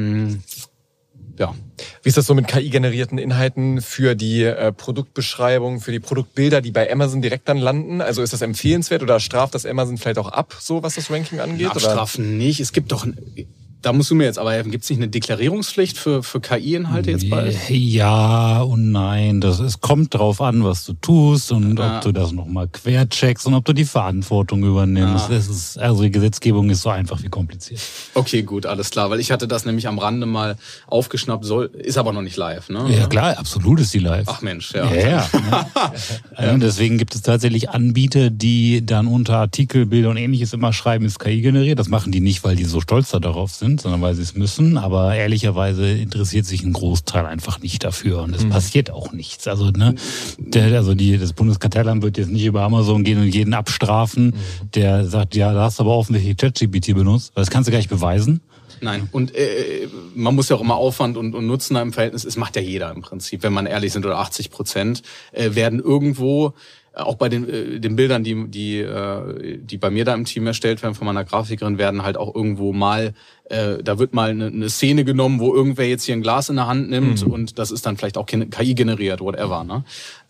Wie ist das so mit KI-generierten Inhalten für die Produktbeschreibung, für die Produktbilder, die bei Amazon direkt dann landen? Also ist das empfehlenswert oder straft das Amazon vielleicht auch ab, so was das Ranking angeht? Abstrafen nicht. Es gibt doch... Da musst du mir jetzt aber helfen. Gibt es nicht eine Deklarierungspflicht für KI-Inhalte jetzt bald? Ja und nein. Es kommt drauf an, was du tust und ob du das nochmal quercheckst und ob du die Verantwortung übernimmst. Also die Gesetzgebung ist so einfach wie kompliziert. Okay, gut, alles klar. Weil ich hatte das nämlich am Rande mal aufgeschnappt. Ist aber noch nicht live, ne? Ja klar, absolut ist die live. Ach Mensch, ja. Ja. Deswegen gibt es tatsächlich Anbieter, die dann unter Artikel, Bilder und Ähnliches immer schreiben, ist KI generiert. Das machen die nicht, weil die so stolz darauf sind, sondern weil sie es müssen. Aber ehrlicherweise interessiert sich ein Großteil einfach nicht dafür. Und es passiert auch nichts. Also das Bundeskartellamt wird jetzt nicht über Amazon gehen und jeden abstrafen, der sagt, ja, da hast du aber offensichtlich ChatGPT benutzt. Das kannst du gar nicht beweisen. Nein, und man muss ja auch immer Aufwand und Nutzen im Verhältnis, es macht ja jeder im Prinzip, wenn man ehrlich sind, oder 80% werden irgendwo, auch bei den Bildern, die bei mir da im Team erstellt werden von meiner Grafikerin, werden halt auch irgendwo mal, da wird mal eine Szene genommen, wo irgendwer jetzt hier ein Glas in der Hand nimmt und das ist dann vielleicht auch KI generiert, whatever, ne?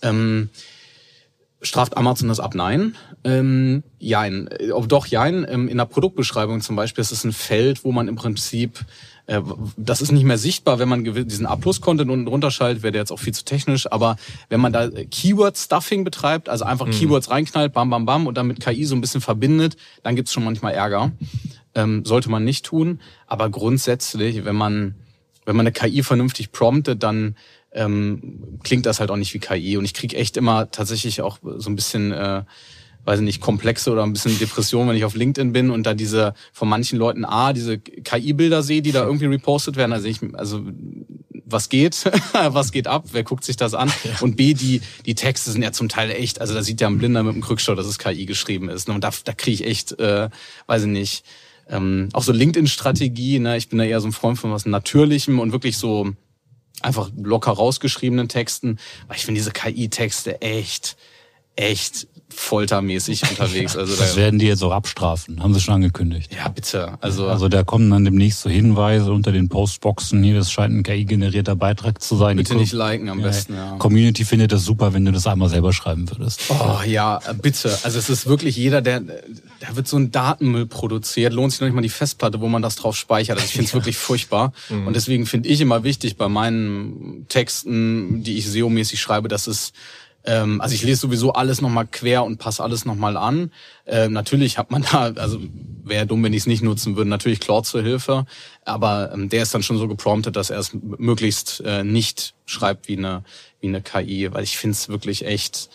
Straft Amazon das ab? Nein. Jein. Doch, jein. In der Produktbeschreibung zum Beispiel, das ist ein Feld, wo man im Prinzip, das ist nicht mehr sichtbar, wenn man diesen A+-Content unten drunter schaltet, wäre der jetzt auch viel zu technisch, aber wenn man da Keyword-Stuffing betreibt, also einfach Keywords reinknallt, bam, bam, bam, und dann mit KI so ein bisschen verbindet, dann gibt's schon manchmal Ärger. Sollte man nicht tun, aber grundsätzlich, wenn man eine KI vernünftig promptet, dann klingt das halt auch nicht wie KI. Und ich kriege echt immer tatsächlich auch so ein bisschen, weiß ich nicht, Komplexe oder ein bisschen Depression, wenn ich auf LinkedIn bin und da diese von manchen Leuten diese KI-Bilder sehe, die da irgendwie repostet werden. Also was geht? Was geht ab? Wer guckt sich das an? Ja. Und B, die Texte sind ja zum Teil echt, also da sieht ja ein Blinder mit dem Krückstock, dass es KI geschrieben ist. Und da kriege ich echt, weiß ich nicht, auch so LinkedIn-Strategie, ne? Ich bin da eher so ein Freund von was Natürlichem und wirklich so einfach locker rausgeschriebenen Texten. Aber ich finde diese KI-Texte echt foltermäßig unterwegs. Also das werden die jetzt auch abstrafen, haben sie schon angekündigt. Ja, bitte. Also da kommen dann demnächst so Hinweise unter den Postboxen, hier, das scheint ein KI-generierter Beitrag zu sein. Bitte nicht liken am besten, ja. Community findet das super, wenn du das einmal selber schreiben würdest. Oh ja, bitte. Also es ist wirklich jeder, da wird so ein Datenmüll produziert, lohnt sich noch nicht mal die Festplatte, wo man das drauf speichert. Also ich finde es wirklich furchtbar. Und deswegen finde ich immer wichtig bei meinen Texten, die ich SEO-mäßig schreibe, dass es also ich lese sowieso alles nochmal quer und passe alles nochmal an. Natürlich hat man da, also wäre dumm, wenn ich es nicht nutzen würde, natürlich Claude zur Hilfe, aber der ist dann schon so gepromptet, dass er es möglichst nicht schreibt wie eine KI, weil ich finde es wirklich echt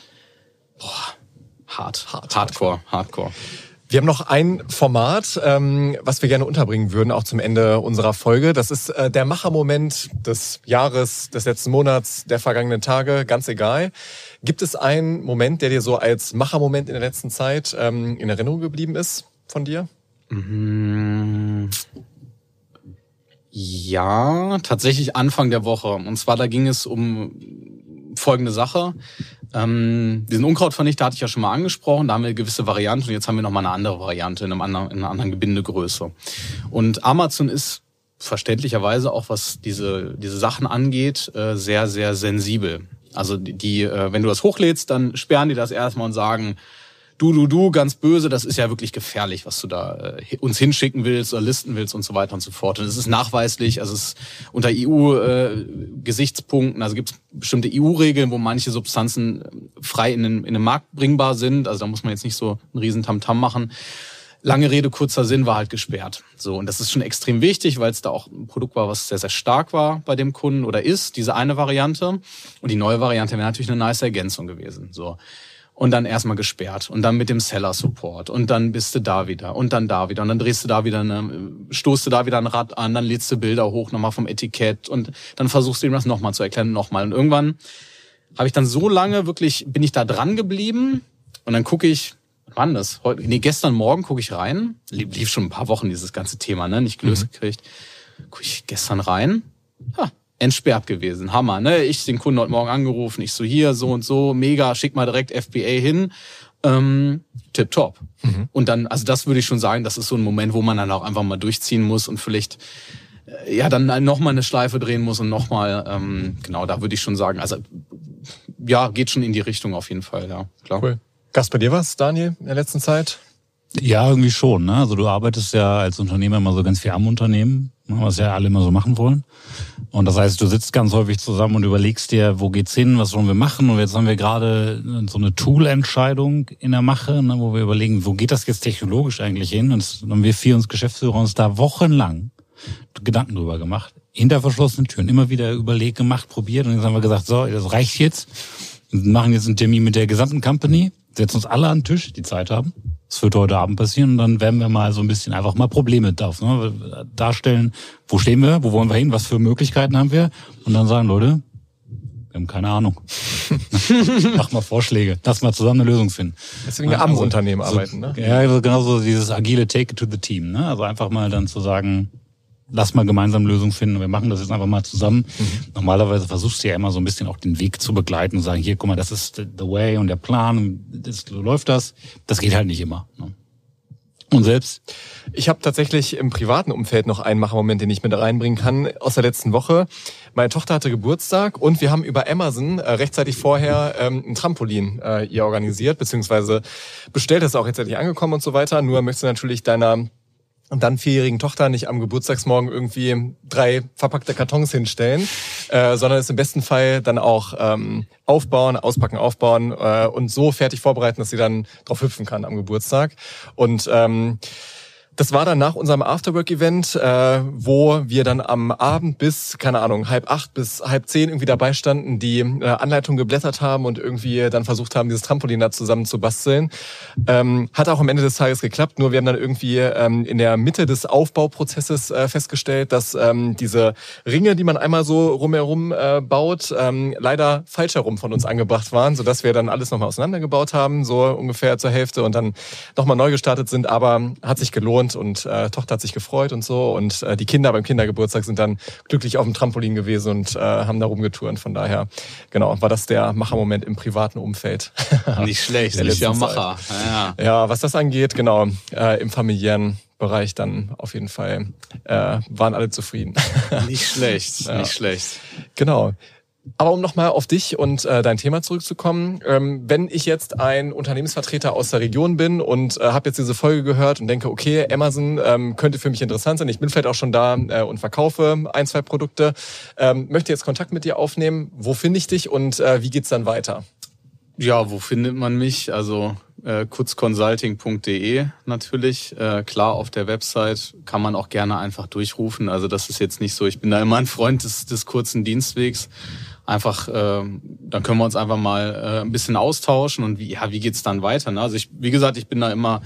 Hardcore. Wir haben noch ein Format, was wir gerne unterbringen würden, auch zum Ende unserer Folge. Das ist der Machermoment des Jahres, des letzten Monats, der vergangenen Tage, ganz egal. Gibt es einen Moment, der dir so als Machermoment in der letzten Zeit in Erinnerung geblieben ist von dir? Ja, tatsächlich Anfang der Woche. Und zwar, da ging es um folgende Sache. Diesen Unkrautvernichter hatte ich ja schon mal angesprochen, da haben wir eine gewisse Variante und jetzt haben wir nochmal eine andere Variante in einer anderen Gebindegröße. Und Amazon ist verständlicherweise auch, was diese Sachen angeht, sehr, sehr sensibel. Also wenn du das hochlädst, dann sperren die das erstmal und sagen, du, ganz böse, das ist ja wirklich gefährlich, was du da uns hinschicken willst oder listen willst und so weiter und so fort. Und es ist nachweislich, also es ist unter EU-Gesichtspunkten, also gibt es bestimmte EU-Regeln, wo manche Substanzen frei in den Markt bringbar sind. Also da muss man jetzt nicht so einen riesen Tamtam machen. Lange Rede, kurzer Sinn, war halt gesperrt. So, und das ist schon extrem wichtig, weil es da auch ein Produkt war, was sehr, sehr stark war bei dem Kunden oder ist, diese eine Variante. Und die neue Variante wäre natürlich eine nice Ergänzung gewesen. So. Und dann erstmal gesperrt und dann mit dem Seller-Support und dann bist du da wieder und dann da wieder und dann drehst du da wieder stoßt du da wieder ein Rad an, dann lädst du Bilder hoch nochmal vom Etikett und dann versuchst du ihm das nochmal zu erklären, nochmal. Und irgendwann habe ich dann so lange bin ich da dran geblieben und dann gucke ich, wann das? Gestern Morgen gucke ich rein, lief schon ein paar Wochen dieses ganze Thema, ne, nicht gelöst gekriegt. Gucke ich gestern rein, entsperrt gewesen. Hammer, ne? Ich den Kunden heute Morgen angerufen, ich so hier, so und so, mega, schick mal direkt FBA hin. Tipptopp. Und dann, also das würde ich schon sagen, das ist so ein Moment, wo man dann auch einfach mal durchziehen muss und vielleicht dann nochmal eine Schleife drehen muss und nochmal, genau, da würde ich schon sagen, also ja, geht schon in die Richtung auf jeden Fall, ja, klar. Cool. Gast bei dir was, Daniel, in der letzten Zeit? Ja, irgendwie schon, ne? Also du arbeitest ja als Unternehmer immer so ganz viel am Unternehmen, was ja alle immer so machen wollen. Und das heißt, du sitzt ganz häufig zusammen und überlegst dir, wo geht's hin, was wollen wir machen? Und jetzt haben wir gerade so eine Tool-Entscheidung in der Mache, ne, wo wir überlegen, wo geht das jetzt technologisch eigentlich hin? Und dann haben wir uns Geschäftsführer uns da wochenlang Gedanken drüber gemacht, hinter verschlossenen Türen, immer wieder überlegt, gemacht, probiert. Und jetzt haben wir gesagt, so, das reicht jetzt. Wir machen jetzt einen Termin mit der gesamten Company, setzen uns alle an den Tisch, die Zeit haben. Das wird heute Abend passieren und dann werden wir mal so ein bisschen einfach mal Probleme darstellen. Wo stehen wir? Wo wollen wir hin? Was für Möglichkeiten haben wir? Und dann sagen, Leute, wir haben keine Ahnung. Mach mal Vorschläge. Lass mal zusammen eine Lösung finden. Deswegen am Unternehmen arbeiten, ne? Ja, also genauso dieses agile Take it to the team, ne? Also einfach mal dann zu sagen, lass mal gemeinsam Lösungen finden. Wir machen das jetzt einfach mal zusammen. Normalerweise versuchst du ja immer so ein bisschen auch den Weg zu begleiten und sagen, hier, guck mal, das ist the way und der Plan, so läuft das. Das geht halt nicht immer. Ne? Und selbst? Ich habe tatsächlich im privaten Umfeld noch einen Machermoment, den ich mit reinbringen kann, aus der letzten Woche. Meine Tochter hatte Geburtstag und wir haben über Amazon rechtzeitig vorher ein Trampolin ihr organisiert, beziehungsweise bestellt, das ist auch rechtzeitig angekommen und so weiter. Nur möchtest du natürlich deiner dann 4-jährigen Tochter nicht am Geburtstagsmorgen irgendwie 3 verpackte Kartons hinstellen, sondern es im besten Fall dann auch aufbauen, auspacken, aufbauen und so fertig vorbereiten, dass sie dann drauf hüpfen kann am Geburtstag. Und das war dann nach unserem Afterwork-Event, wo wir dann am Abend bis, keine Ahnung, 7:30 bis 9:30 irgendwie dabei standen, die Anleitung geblättert haben und irgendwie dann versucht haben, dieses Trampolin da zusammen zu basteln. Hat auch am Ende des Tages geklappt, nur wir haben dann irgendwie in der Mitte des Aufbauprozesses festgestellt, dass diese Ringe, die man einmal so rumherum baut, leider falsch herum von uns angebracht waren, sodass wir dann alles nochmal auseinandergebaut haben, so ungefähr zur Hälfte und dann nochmal neu gestartet sind, aber hat sich gelohnt. Und Tochter hat sich gefreut und so. Und die Kinder beim Kindergeburtstag sind dann glücklich auf dem Trampolin gewesen und haben da rumgeturnt. Von daher, genau, war das der Machermoment im privaten Umfeld. Nicht schlecht, ist ja Macher. Ja, was das angeht, genau, im familiären Bereich dann auf jeden Fall waren alle zufrieden. Nicht schlecht, ja. Nicht schlecht. Genau. Aber um nochmal auf dich und dein Thema zurückzukommen, wenn ich jetzt ein Unternehmensvertreter aus der Region bin und habe jetzt diese Folge gehört und denke, okay, Amazon könnte für mich interessant sein, ich bin vielleicht auch schon da und verkaufe 1-2 Produkte, möchte jetzt Kontakt mit dir aufnehmen, wo finde ich dich und wie geht's dann weiter? Ja, wo findet man mich? Also kutzconsulting.de natürlich. Klar, auf der Website kann man auch gerne einfach durchrufen. Also das ist jetzt nicht so, ich bin da immer ein Freund des kurzen Dienstwegs. Einfach, dann können wir uns einfach mal ein bisschen austauschen und wie geht's dann weiter? Ne? Also wie gesagt, ich bin da immer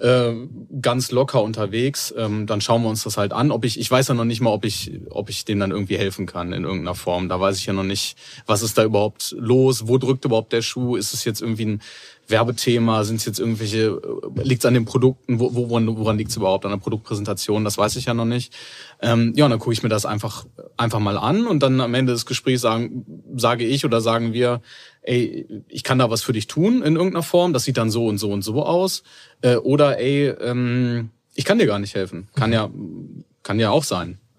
ganz locker unterwegs. Dann schauen wir uns das halt an. Ich weiß ja noch nicht mal, ob ich dem dann irgendwie helfen kann in irgendeiner Form. Da weiß ich ja noch nicht, was ist da überhaupt los? Wo drückt überhaupt der Schuh? Ist es jetzt irgendwie ein Werbethema? Sind es jetzt irgendwelche, liegt es an den Produkten? Woran liegt es überhaupt? An der Produktpräsentation? Das weiß ich ja noch nicht. Ja, und dann gucke ich mir das einfach mal an und dann am Ende des Gesprächs sage ich oder sagen wir, ey, ich kann da was für dich tun in irgendeiner Form. Das sieht dann so und so und so aus. Oder ey, ich kann dir gar nicht helfen. Kann ja auch sein.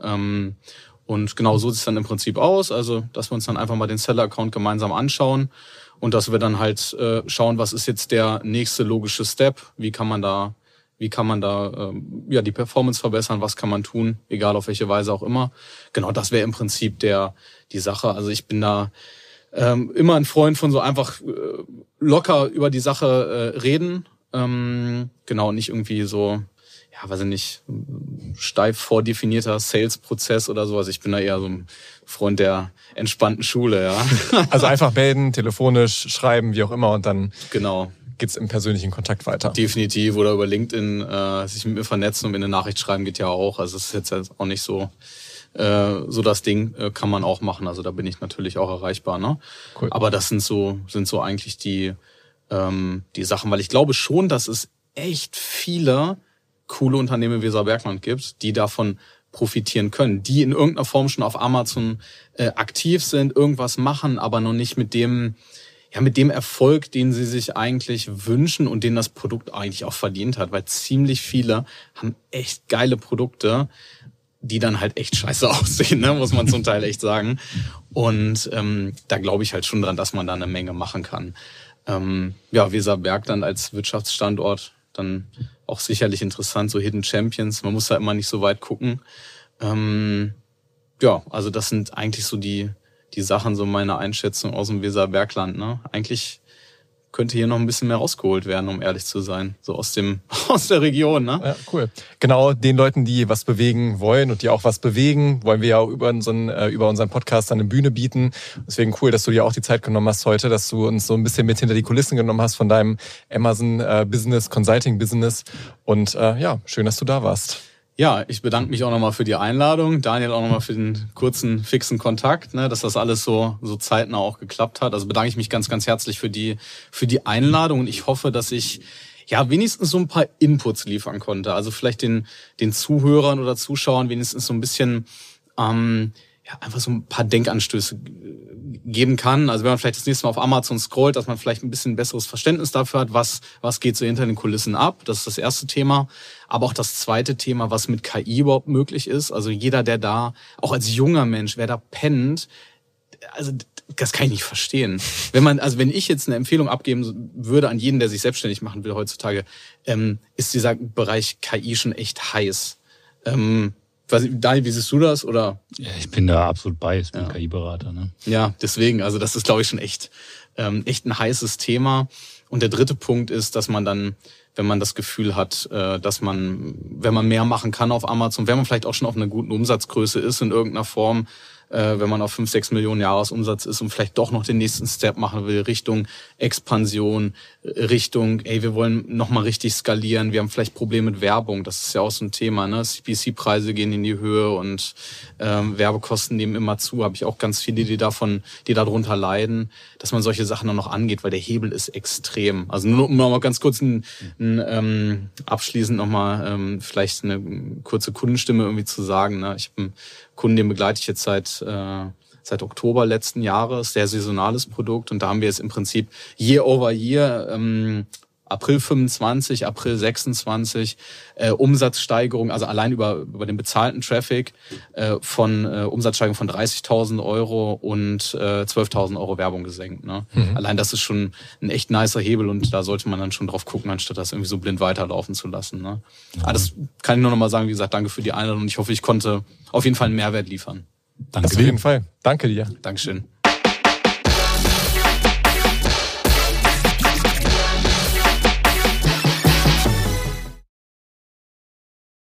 Und genau so sieht es dann im Prinzip aus, also dass wir uns dann einfach mal den Seller-Account gemeinsam anschauen und dass wir dann halt schauen, was ist jetzt der nächste logische Step, wie kann man da die Performance verbessern, was kann man tun, egal auf welche Weise auch immer. Genau, das wäre im Prinzip die Sache. Also ich bin da immer ein Freund von so einfach locker über die Sache reden. Genau, nicht irgendwie so, ja, weiß ich nicht, steif vordefinierter Sales-Prozess oder so. Also ich bin da eher so ein Freund der entspannten Schule, ja. Also einfach melden, telefonisch, schreiben, wie auch immer und dann genau. Geht's im persönlichen Kontakt weiter. Definitiv, oder über LinkedIn sich mit mir vernetzen und mir eine Nachricht schreiben geht ja auch. Also es ist jetzt auch nicht so das Ding, kann man auch machen. Also da bin ich natürlich auch erreichbar, ne? Cool. Aber das sind so eigentlich die Sachen, weil ich glaube schon, dass es echt viele coole Unternehmen im Weserbergland gibt, die davon profitieren können, die in irgendeiner Form schon auf Amazon aktiv sind, irgendwas machen, aber noch nicht mit dem Erfolg, den sie sich eigentlich wünschen und den das Produkt eigentlich auch verdient hat, weil ziemlich viele haben echt geile Produkte, die dann halt echt scheiße aussehen, ne? Muss man zum Teil echt sagen. Und da glaube ich halt schon dran, dass man da eine Menge machen kann. Weserberg dann als Wirtschaftsstandort dann auch sicherlich interessant, so Hidden Champions. Man muss da immer nicht so weit gucken. Also das sind eigentlich so die Sachen, so meine Einschätzung aus dem Weserbergland, ne? Eigentlich könnte hier noch ein bisschen mehr rausgeholt werden, um ehrlich zu sein. So aus der Region, ne? Ja, cool. Genau, den Leuten, die was bewegen wollen und die auch was bewegen, wollen wir ja auch über unseren Podcast eine Bühne bieten. Deswegen cool, dass du dir auch die Zeit genommen hast heute, dass du uns so ein bisschen mit hinter die Kulissen genommen hast von deinem Amazon Business, Consulting Business. Und schön, dass du da warst. Ja, ich bedanke mich auch nochmal für die Einladung. Daniel auch nochmal für den kurzen, fixen Kontakt, ne, dass das alles so zeitnah auch geklappt hat. Also bedanke ich mich ganz, ganz herzlich für die Einladung und ich hoffe, dass ich wenigstens so ein paar Inputs liefern konnte. Also vielleicht den Zuhörern oder Zuschauern wenigstens so ein bisschen einfach so ein paar Denkanstöße geben kann. Also wenn man vielleicht das nächste Mal auf Amazon scrollt, dass man vielleicht ein bisschen besseres Verständnis dafür hat, was geht so hinter den Kulissen ab. Das ist das erste Thema. Aber auch das zweite Thema, was mit KI überhaupt möglich ist. Also jeder, der da, auch als junger Mensch, wer da pennt, also das kann ich nicht verstehen. Wenn ich jetzt eine Empfehlung abgeben würde an jeden, der sich selbstständig machen will heutzutage, ist dieser Bereich KI schon echt heiß. Daniel, wie siehst du das? Oder? Ja, ich bin da absolut bei. Ich bin KI-Berater. Ne? Ja, deswegen. Also das ist, glaube ich, schon echt ein heißes Thema. Und der dritte Punkt ist, dass man dann, wenn man das Gefühl hat, dass man, wenn man mehr machen kann auf Amazon, wenn man vielleicht auch schon auf einer guten Umsatzgröße ist in irgendeiner Form, wenn man auf 5-6 Millionen Jahresumsatz ist und vielleicht doch noch den nächsten Step machen will, Richtung Expansion, Richtung, wir wollen nochmal richtig skalieren, wir haben vielleicht Probleme mit Werbung, das ist ja auch so ein Thema, ne? CPC-Preise gehen in die Höhe und Werbekosten nehmen immer zu, habe ich auch ganz viele, die darunter leiden, dass man solche Sachen dann noch angeht, weil der Hebel ist extrem. Also nur um mal ganz kurz abschließend nochmal vielleicht eine kurze Kundenstimme irgendwie zu sagen, ne? Ich habe einen Kunden, den begleite ich jetzt seit Oktober letzten Jahres, sehr saisonales Produkt und da haben wir jetzt im Prinzip Year over Year, April 25, April 26 Umsatzsteigerung, also allein über den bezahlten Traffic von Umsatzsteigerung von 30.000 Euro und 12.000 Euro Werbung gesenkt. Ne? Mhm. Allein das ist schon ein echt nicer Hebel und da sollte man dann schon drauf gucken, anstatt das irgendwie so blind weiterlaufen zu lassen. Ne? Ja. Aber das kann ich nur noch mal sagen, wie gesagt, danke für die Einladung und ich hoffe, ich konnte auf jeden Fall einen Mehrwert liefern. Danke. Auf jeden Fall. Danke dir. Dankeschön.